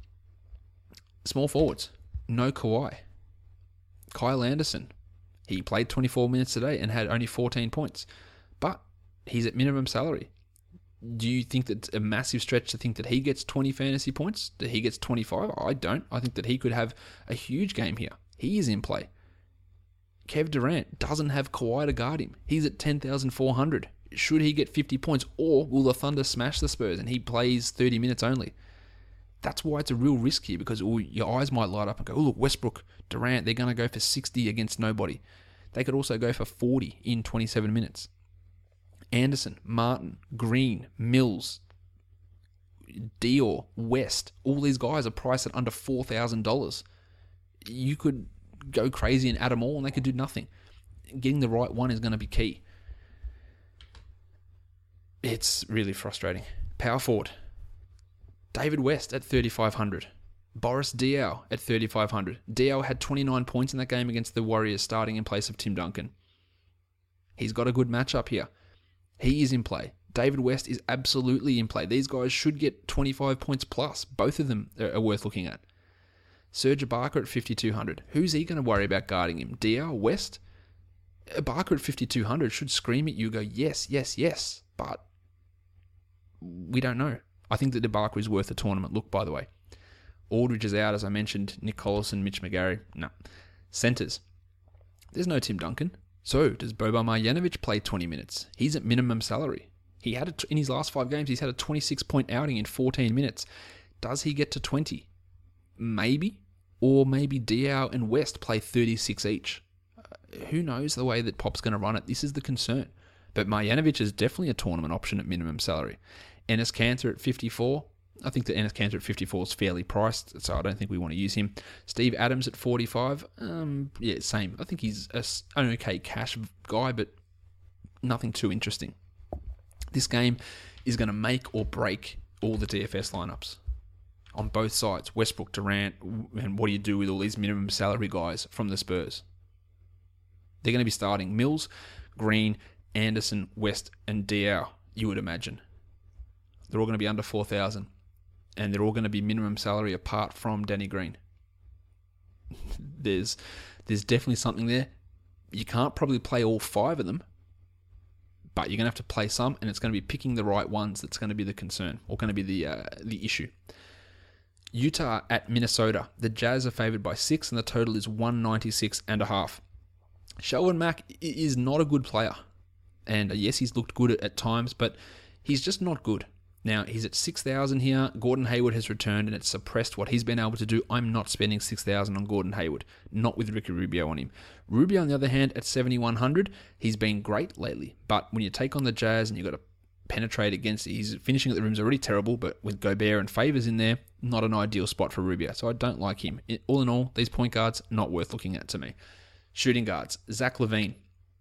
Small forwards, no Kawhi. Kyle Anderson, he played twenty-four minutes today and had only fourteen points. But he's at minimum salary. Do you think that's a massive stretch to think that he gets twenty fantasy points? That he gets twenty-five? I don't. I think that he could have a huge game here. He is in play. Kev Durant doesn't have Kawhi to guard him. He's at ten thousand four hundred. Should he get fifty points, or will the Thunder smash the Spurs and he plays thirty minutes only? That's why it's a real risk here, because ooh, your eyes might light up and go, oh, look, Westbrook, Durant, they're going to go for sixty against nobody. They could also go for forty in twenty-seven minutes. Anderson, Martin, Green, Mills, Dior, West, all these guys are priced at under four thousand dollars. You could go crazy and add them all and they could do nothing. Getting the right one is going to be key. It's really frustrating. Power forward. David West at thirty-five hundred. Boris Diaw at thirty-five hundred. Diaw had twenty-nine points in that game against the Warriors, starting in place of Tim Duncan. He's got a good matchup here. He is in play. David West is absolutely in play. These guys should get twenty-five points plus. Both of them are worth looking at. Serge Ibaka at fifty-two hundred. Who's he going to worry about guarding him? Diaw, West? Ibaka at fifty-two hundred should scream at you, go, yes, yes, yes. But we don't know. I think that Ibaka is worth a tournament look, by the way. Aldridge is out, as I mentioned. Nick Collison, Mitch McGarry. No. Centers. There's no Tim Duncan. So does Boban Marjanovic play twenty minutes? He's at minimum salary. He had a, in his last five games, he's had a twenty-six point outing in fourteen minutes. Does he get to twenty? Maybe. Or maybe Diao and West play thirty-six each. Uh, who knows the way that Pop's going to run it? This is the concern. But Marjanovic is definitely a tournament option at minimum salary. Enes Kanter at fifty-four. I think that Enes Kanter at fifty-four is fairly priced, so I don't think we want to use him. Steve Adams at forty-five. Um, yeah, same. I think he's a, an okay cash guy, but nothing too interesting. This game is going to make or break all the D F S lineups on both sides. Westbrook, Durant, and what do you do with all these minimum salary guys from the Spurs? They're going to be starting Mills, Green, Anderson, West, and Diao, you would imagine. They're all going to be under four thousand, and they're all going to be minimum salary apart from Danny Green. There's, there's definitely something there. You can't probably play all five of them, but you're going to have to play some, and it's going to be picking the right ones that's going to be the concern, or going to be the uh, the issue. Utah at Minnesota. The Jazz are favored by six, and the total is one ninety-six and a half. Shelvin Mack is not a good player, and yes, he's looked good at, at times, but he's just not good. Now, he's at six thousand here. Gordon Hayward has returned, and it's suppressed what he's been able to do. I'm not spending six thousand on Gordon Hayward, not with Ricky Rubio on him. Rubio, on the other hand, at seventy-one hundred, he's been great lately. But when you take on the Jazz and you've got to penetrate against it, his finishing at the rim is already terrible, but with Gobert and Favors in there, not an ideal spot for Rubio. So I don't like him. All in all, these point guards, not worth looking at to me. Shooting guards, Zach LaVine.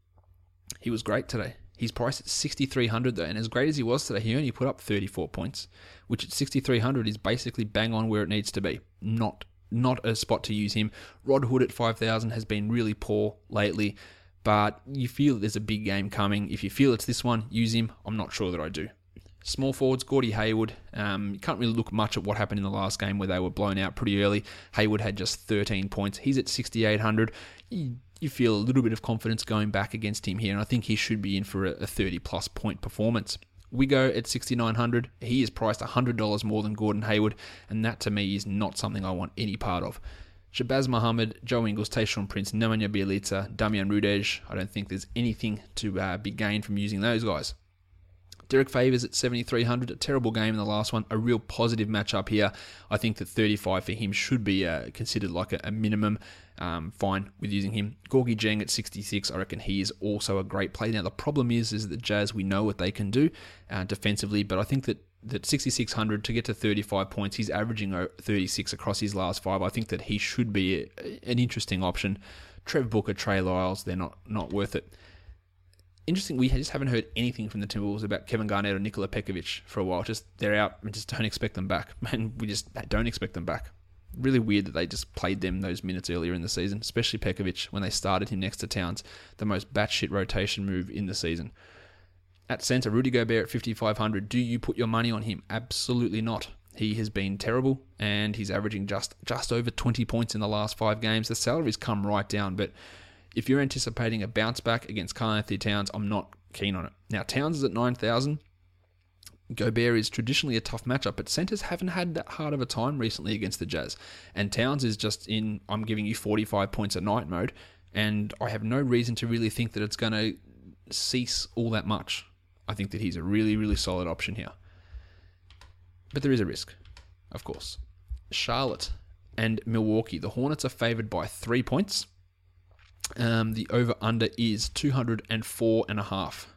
He was great today. He's priced at sixty-three hundred though, and as great as he was today, he only put up thirty-four points, which at sixty-three hundred is basically bang on where it needs to be. Not not a spot to use him. Rod Hood at five thousand has been really poor lately, but you feel there's a big game coming. If you feel it's this one, use him. I'm not sure that I do. Small forwards, Gordy Hayward. Um, you can't really look much at what happened in the last game where they were blown out pretty early. Hayward had just thirteen points. He's at sixty-eight hundred. He, you feel a little bit of confidence going back against him here, and I think he should be in for a thirty-plus point performance. Wigo at sixty-nine hundred. He is priced one hundred dollars more than Gordon Hayward, and that to me is not something I want any part of. Shabazz Muhammad, Joe Ingles, Tayshaun Prince, Nemanja Bjelica, Damian Rudej. I don't think there's anything to uh, be gained from using those guys. Derek Favors at seventy-three hundred, a terrible game in the last one, a real positive matchup here. I think that thirty-five for him should be uh, considered like a, a minimum. Um, fine with using him. Gorgie Jeng at sixty-six, I reckon he is also a great play. Now the problem is, is that Jazz, we know what they can do uh, defensively, but I think that that sixty-six hundred to get to thirty-five points, he's averaging thirty-six across his last five. I think that he should be a, an interesting option. Trev Booker, Trey Lyles, they're not, not worth it. Interesting, we just haven't heard anything from the Timberwolves about Kevin Garnett or Nikola Pekovic for a while. Just they're out and just don't expect them back. Man, we just don't expect them back. Really weird that they just played them those minutes earlier in the season, especially Pekovic when they started him next to Towns. The most batshit rotation move in the season. At centre, Rudy Gobert at fifty-five hundred. Do you put your money on him? Absolutely not. He has been terrible, and he's averaging just, just over twenty points in the last five games. The salary's come right down, but if you're anticipating a bounce back against Karl-Anthony Towns, I'm not keen on it. Now, Towns is at nine thousand. Gobert is traditionally a tough matchup, but centers haven't had that hard of a time recently against the Jazz. And Towns is just in, I'm giving you forty-five points a night mode, and I have no reason to really think that it's going to cease all that much. I think that he's a really, really solid option here. But there is a risk, of course. Charlotte and Milwaukee. The Hornets are favored by three points. Um, the over-under is two hundred four and a half.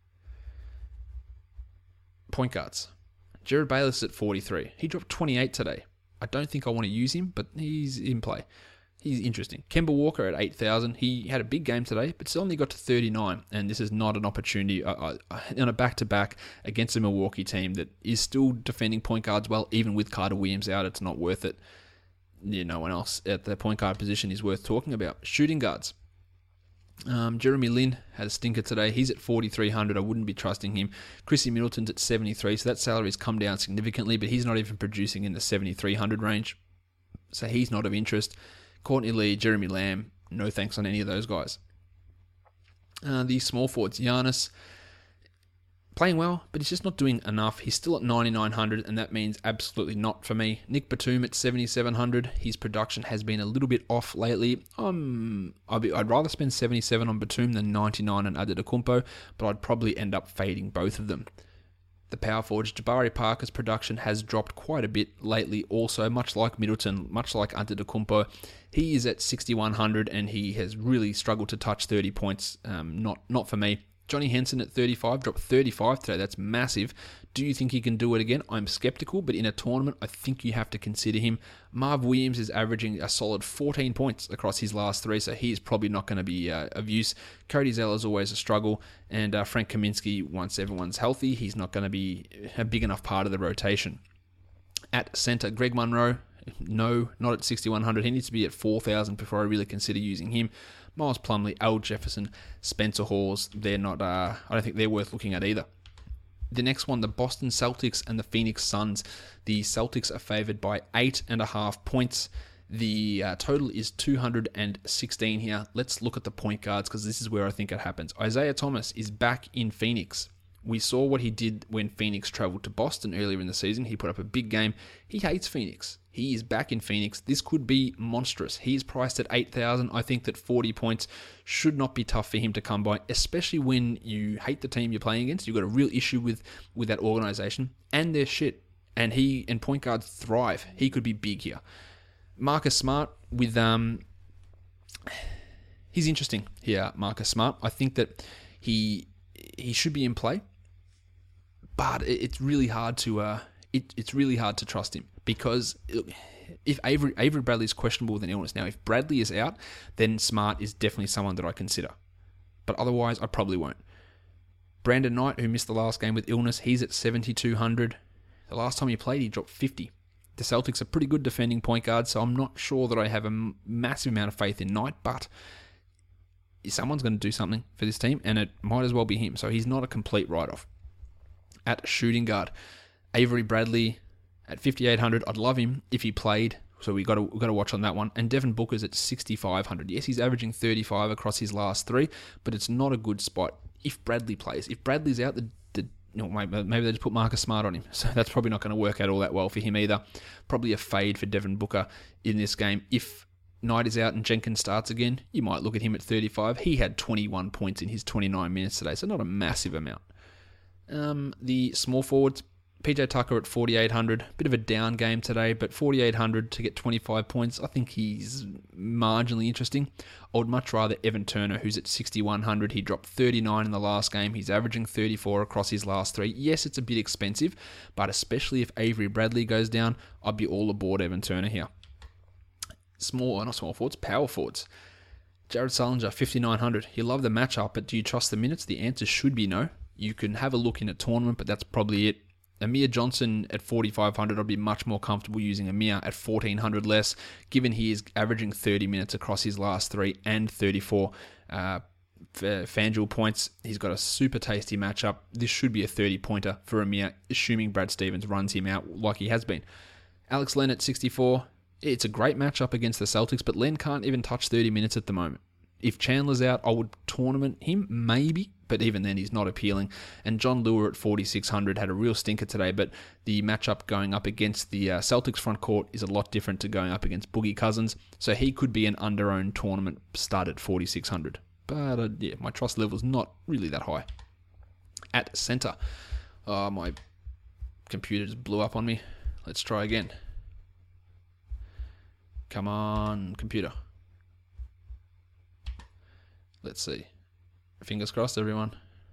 Point guards. Jared Bayless at forty-three. He dropped twenty-eight today. I don't think I want to use him, but he's in play. He's interesting. Kemba Walker at eight thousand. He had a big game today, but still only got to thirty-nine, and this is not an opportunity uh, uh, on a back-to-back against a Milwaukee team that is still defending point guards well, even with Carter Williams out. It's not worth it. Yeah, no one else at the point guard position is worth talking about. Shooting guards. Um, Jeremy Lin had a stinker today. He's at forty-three hundred. I wouldn't be trusting him. Chrissy Middleton's at seventy-three, so that salary's come down significantly, but he's not even producing in the seventy-three hundred range, so he's not of interest. Courtney Lee, Jeremy Lamb, no thanks on any of those guys. Uh, the small forwards, Giannis, Playing well, but he's just not doing enough. He's still at ninety-nine hundred, and that means absolutely not for me. Nick Batum at seventy-seven hundred. His production has been a little bit off lately. Um, I'd, be, I'd rather spend seventy-seven on Batum than ninety-nine on Antetokounmpo, but I'd probably end up fading both of them. The power forwards, Jabari Parker's production has dropped quite a bit lately also, much like Middleton, much like Antetokounmpo. He is at sixty-one hundred, and he has really struggled to touch thirty points. Um, not, not for me. Johnny Henson at thirty-five, dropped thirty-five today. That's massive. Do you think he can do it again? I'm skeptical, but in a tournament, I think you have to consider him. Marv Williams is averaging a solid fourteen points across his last three, so he is probably not going to be uh, of use. Cody Zeller is always a struggle, and uh, Frank Kaminsky, once everyone's healthy, he's not going to be a big enough part of the rotation. At centre, Greg Monroe, no, not at sixty-one hundred. He needs to be at four thousand before I really consider using him. Miles Plumlee, Al Jefferson, Spencer Hawes, they're not, uh, I don't think they're worth looking at either. The next one, the Boston Celtics and the Phoenix Suns. The Celtics are favoured by eight and a half points. The uh, total is two hundred sixteen here. Let's look at the point guards because this is where I think it happens. Isaiah Thomas is back in Phoenix. We saw what he did when Phoenix travelled to Boston earlier in the season. He put up a big game. He hates Phoenix. He is back in Phoenix. This could be monstrous. He is priced at eight thousand. I think that forty points should not be tough for him to come by, especially when you hate the team you're playing against. You've got a real issue with, with that organisation, and they're shit. And he and point guards thrive. He could be big here. Marcus Smart with... um, He's interesting here, Marcus Smart. I think that he he should be in play, but it's really hard to... Uh, it, it's really hard to trust him. Because if Avery, Avery Bradley is questionable with an illness. Now, if Bradley is out, then Smart is definitely someone that I consider. But otherwise, I probably won't. Brandon Knight, who missed the last game with illness, he's at seventy-two hundred. The last time he played, he dropped fifty. The Celtics are pretty good defending point guards, so I'm not sure that I have a massive amount of faith in Knight, but someone's going to do something for this team, and it might as well be him. So he's not a complete write-off. At shooting guard, Avery Bradley... At fifty-eight hundred, I'd love him if he played, so we got to we got to watch on that one. And Devin Booker's at sixty-five hundred. Yes, he's averaging thirty-five across his last three, but it's not a good spot if Bradley plays. If Bradley's out, the, the you know, maybe they just put Marcus Smart on him, so that's probably not going to work out all that well for him either. Probably a fade for Devin Booker in this game. If Knight is out and Jenkins starts again, you might look at him at thirty-five. He had twenty-one points in his twenty-nine minutes today, so not a massive amount. Um, the small forwards. P J Tucker at forty-eight hundred, bit of a down game today, but forty-eight hundred to get twenty-five points, I think he's marginally interesting. I would much rather Evan Turner, who's at sixty-one hundred. He dropped thirty-nine in the last game. He's averaging thirty-four across his last three. Yes, it's a bit expensive, but especially if Avery Bradley goes down, I'd be all aboard Evan Turner here. Small, not small forwards, power forwards. Jared Sullinger, fifty-nine hundred. You love the matchup, but do you trust the minutes? The answer should be no. You can have a look in a tournament, but that's probably it. Amir Johnson at forty-five hundred, I'd be much more comfortable using Amir at fourteen hundred less, given he is averaging thirty minutes across his last three and thirty-four uh, FanDuel points. He's got a super tasty matchup. This should be a thirty-pointer for Amir, assuming Brad Stevens runs him out like he has been. Alex Len at sixty-four, it's a great matchup against the Celtics, but Len can't even touch thirty minutes at the moment. If Chandler's out, I would tournament him, maybe, but even then he's not appealing. And John Lure at forty-six hundred had a real stinker today, but the matchup going up against the uh, Celtics front court is a lot different to going up against Boogie Cousins, so he could be an under-owned tournament stud at forty-six hundred. But uh, yeah, my trust level is not really that high. At center, oh, my computer just blew up on me. Let's try again. Come on, computer. Let's see. Fingers crossed, everyone.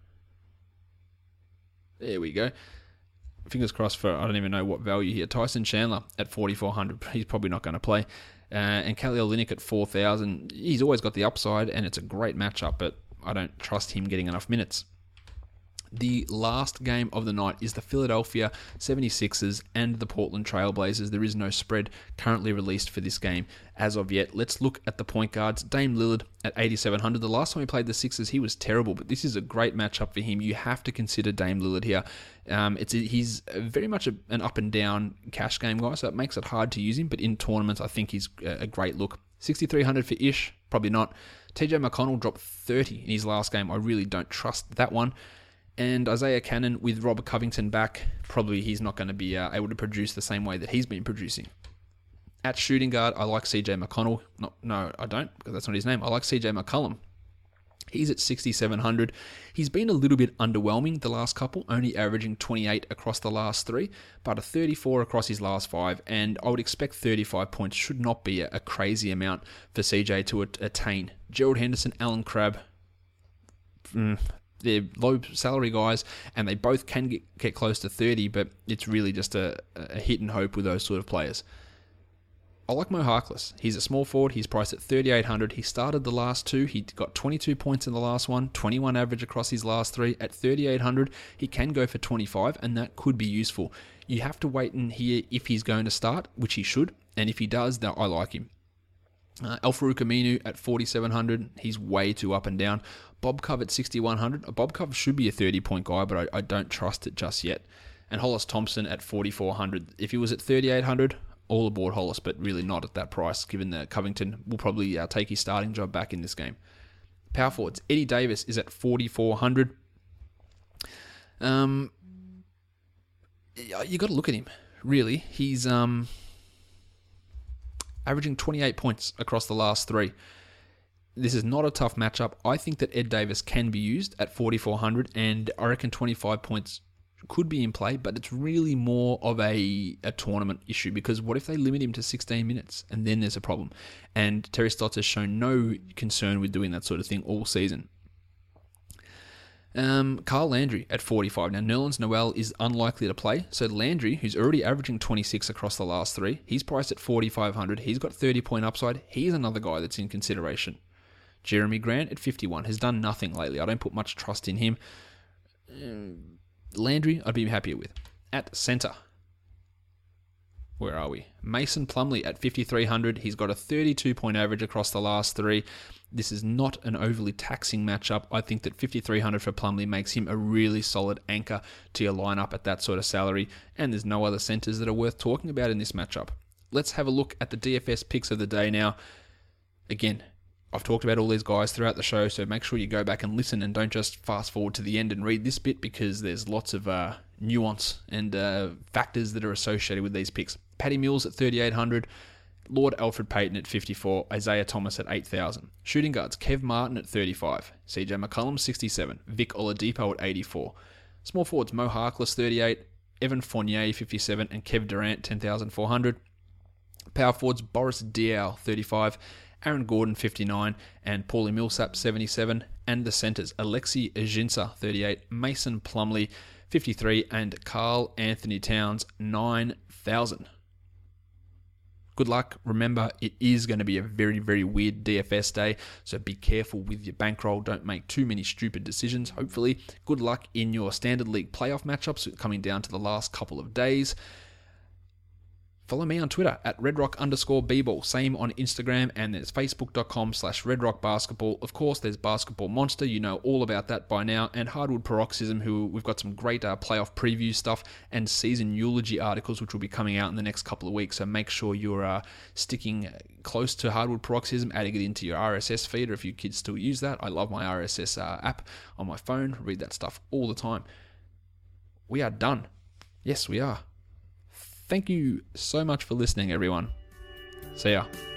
There we go. Fingers crossed for, I don't even know what value here. Tyson Chandler at forty-four hundred. He's probably not going to play. Uh, and Kelly Olynyk at four thousand. He's always got the upside, and it's a great matchup, but I don't trust him getting enough minutes. The last game of the night is the Philadelphia seventy-sixers and the Portland Trail Blazers. There is no spread currently released for this game as of yet. Let's look at the point guards. Dame Lillard at eighty-seven hundred. The last time he played the Sixers, he was terrible, but this is a great matchup for him. You have to consider Dame Lillard here. Um, it's He's very much a, an up-and-down cash game guy, so it makes it hard to use him, but in tournaments, I think he's a great look. sixty-three hundred for Ish, probably not. T J McConnell dropped thirty in his last game. I really don't trust that one. And Isaiah Cannon with Robert Covington back, probably he's not going to be uh, able to produce the same way that he's been producing. At shooting guard, I like C J McConnell. No, no, I don't, because that's not his name. I like C J McCollum. He's at sixty-seven hundred. He's been a little bit underwhelming the last couple, only averaging twenty-eight across the last three, but a thirty-four across his last five, and I would expect thirty-five points should not be a, a crazy amount for C J to attain. Gerald Henderson, Alan Crabb, mm, they're low salary guys, and they both can get, get close to thirty, but it's really just a, a hit and hope with those sort of players. I like Mo Harkless. He's a small forward. He's priced at thirty-eight hundred. He started the last two. He got twenty-two points in the last one, twenty-one average across his last three. At thirty-eight hundred, he can go for twenty-five, and that could be useful. You have to wait and hear if he's going to start, which he should, and if he does, then I like him. Uh, Al-Farouq Aminu at forty-seven hundred. He's way too up and down. Bob Cove at sixty-one hundred. Bob Cove should be a thirty-point guy, but I, I don't trust it just yet. And Hollis Thompson at forty-four hundred. If he was at thirty-eight hundred, all aboard Hollis, but really not at that price, given that Covington will probably uh, take his starting job back in this game. Power forwards, Eddie Davis is at forty-four hundred. Um, you got to look at him, really. He's um averaging twenty-eight points across the last three. This is not a tough matchup. I think that Ed Davis can be used at forty-four hundred, and I reckon twenty-five points could be in play, but it's really more of a, a tournament issue, because what if they limit him to sixteen minutes and then there's a problem? And Terry Stotts has shown no concern with doing that sort of thing all season. Um, Carl Landry at forty-five. Now, Nerlens Noel is unlikely to play, so Landry, who's already averaging twenty-six across the last three, he's priced at forty-five hundred. He's got thirty-point upside. He's another guy that's in consideration. Jeremy Grant at fifty-one has done nothing lately. I don't put much trust in him. Um, Landry, I'd be happier with. At centre, where are we? Mason Plumlee at fifty-three hundred. He's got a thirty-two point average across the last three. This is not an overly taxing matchup. I think that fifty-three hundred for Plumlee makes him a really solid anchor to your lineup at that sort of salary, and there's no other centres that are worth talking about in this matchup. Let's have a look at the D F S picks of the day now. Again, I've talked about all these guys throughout the show, so make sure you go back and listen and don't just fast forward to the end and read this bit, because there's lots of uh, nuance and uh, factors that are associated with these picks. Patty Mills at thirty-eight hundred, Lord Alfred Payton at fifty-four, Isaiah Thomas at eight thousand. Shooting guards, Kev Martin at thirty-five, C J McCollum sixty-seven, Vic Oladipo at eighty-four. Small forwards, Mo Harkless thirty-eight, Evan Fournier fifty-seven, and Kev Durant ten thousand four hundred. Power forwards, Boris Diaw thirty-five, Aaron Gordon fifty-nine, and Paulie Millsap seventy-seven, and the centres, Alexi Ajinça thirty-eight, Mason Plumlee fifty-three, and Karl Anthony Towns nine thousand. Good luck. Remember, it is going to be a very, very weird D F S day, so be careful with your bankroll. Don't make too many stupid decisions, hopefully. Good luck in your Standard League playoff matchups coming down to the last couple of days. Follow me on Twitter at redrock underscore bball. Same on Instagram, and there's facebook.com slash redrockbasketball. Of course, there's Basketball Monster. You know all about that by now. And Hardwood Paroxysm, who we've got some great uh, playoff preview stuff and season eulogy articles, which will be coming out in the next couple of weeks. So make sure you're uh, sticking close to Hardwood Paroxysm, adding it into your R S S feed, or if you kids still use that. I love my R S S uh, app on my phone. Read that stuff all the time. We are done. Yes, we are. Thank you so much for listening, everyone. See ya.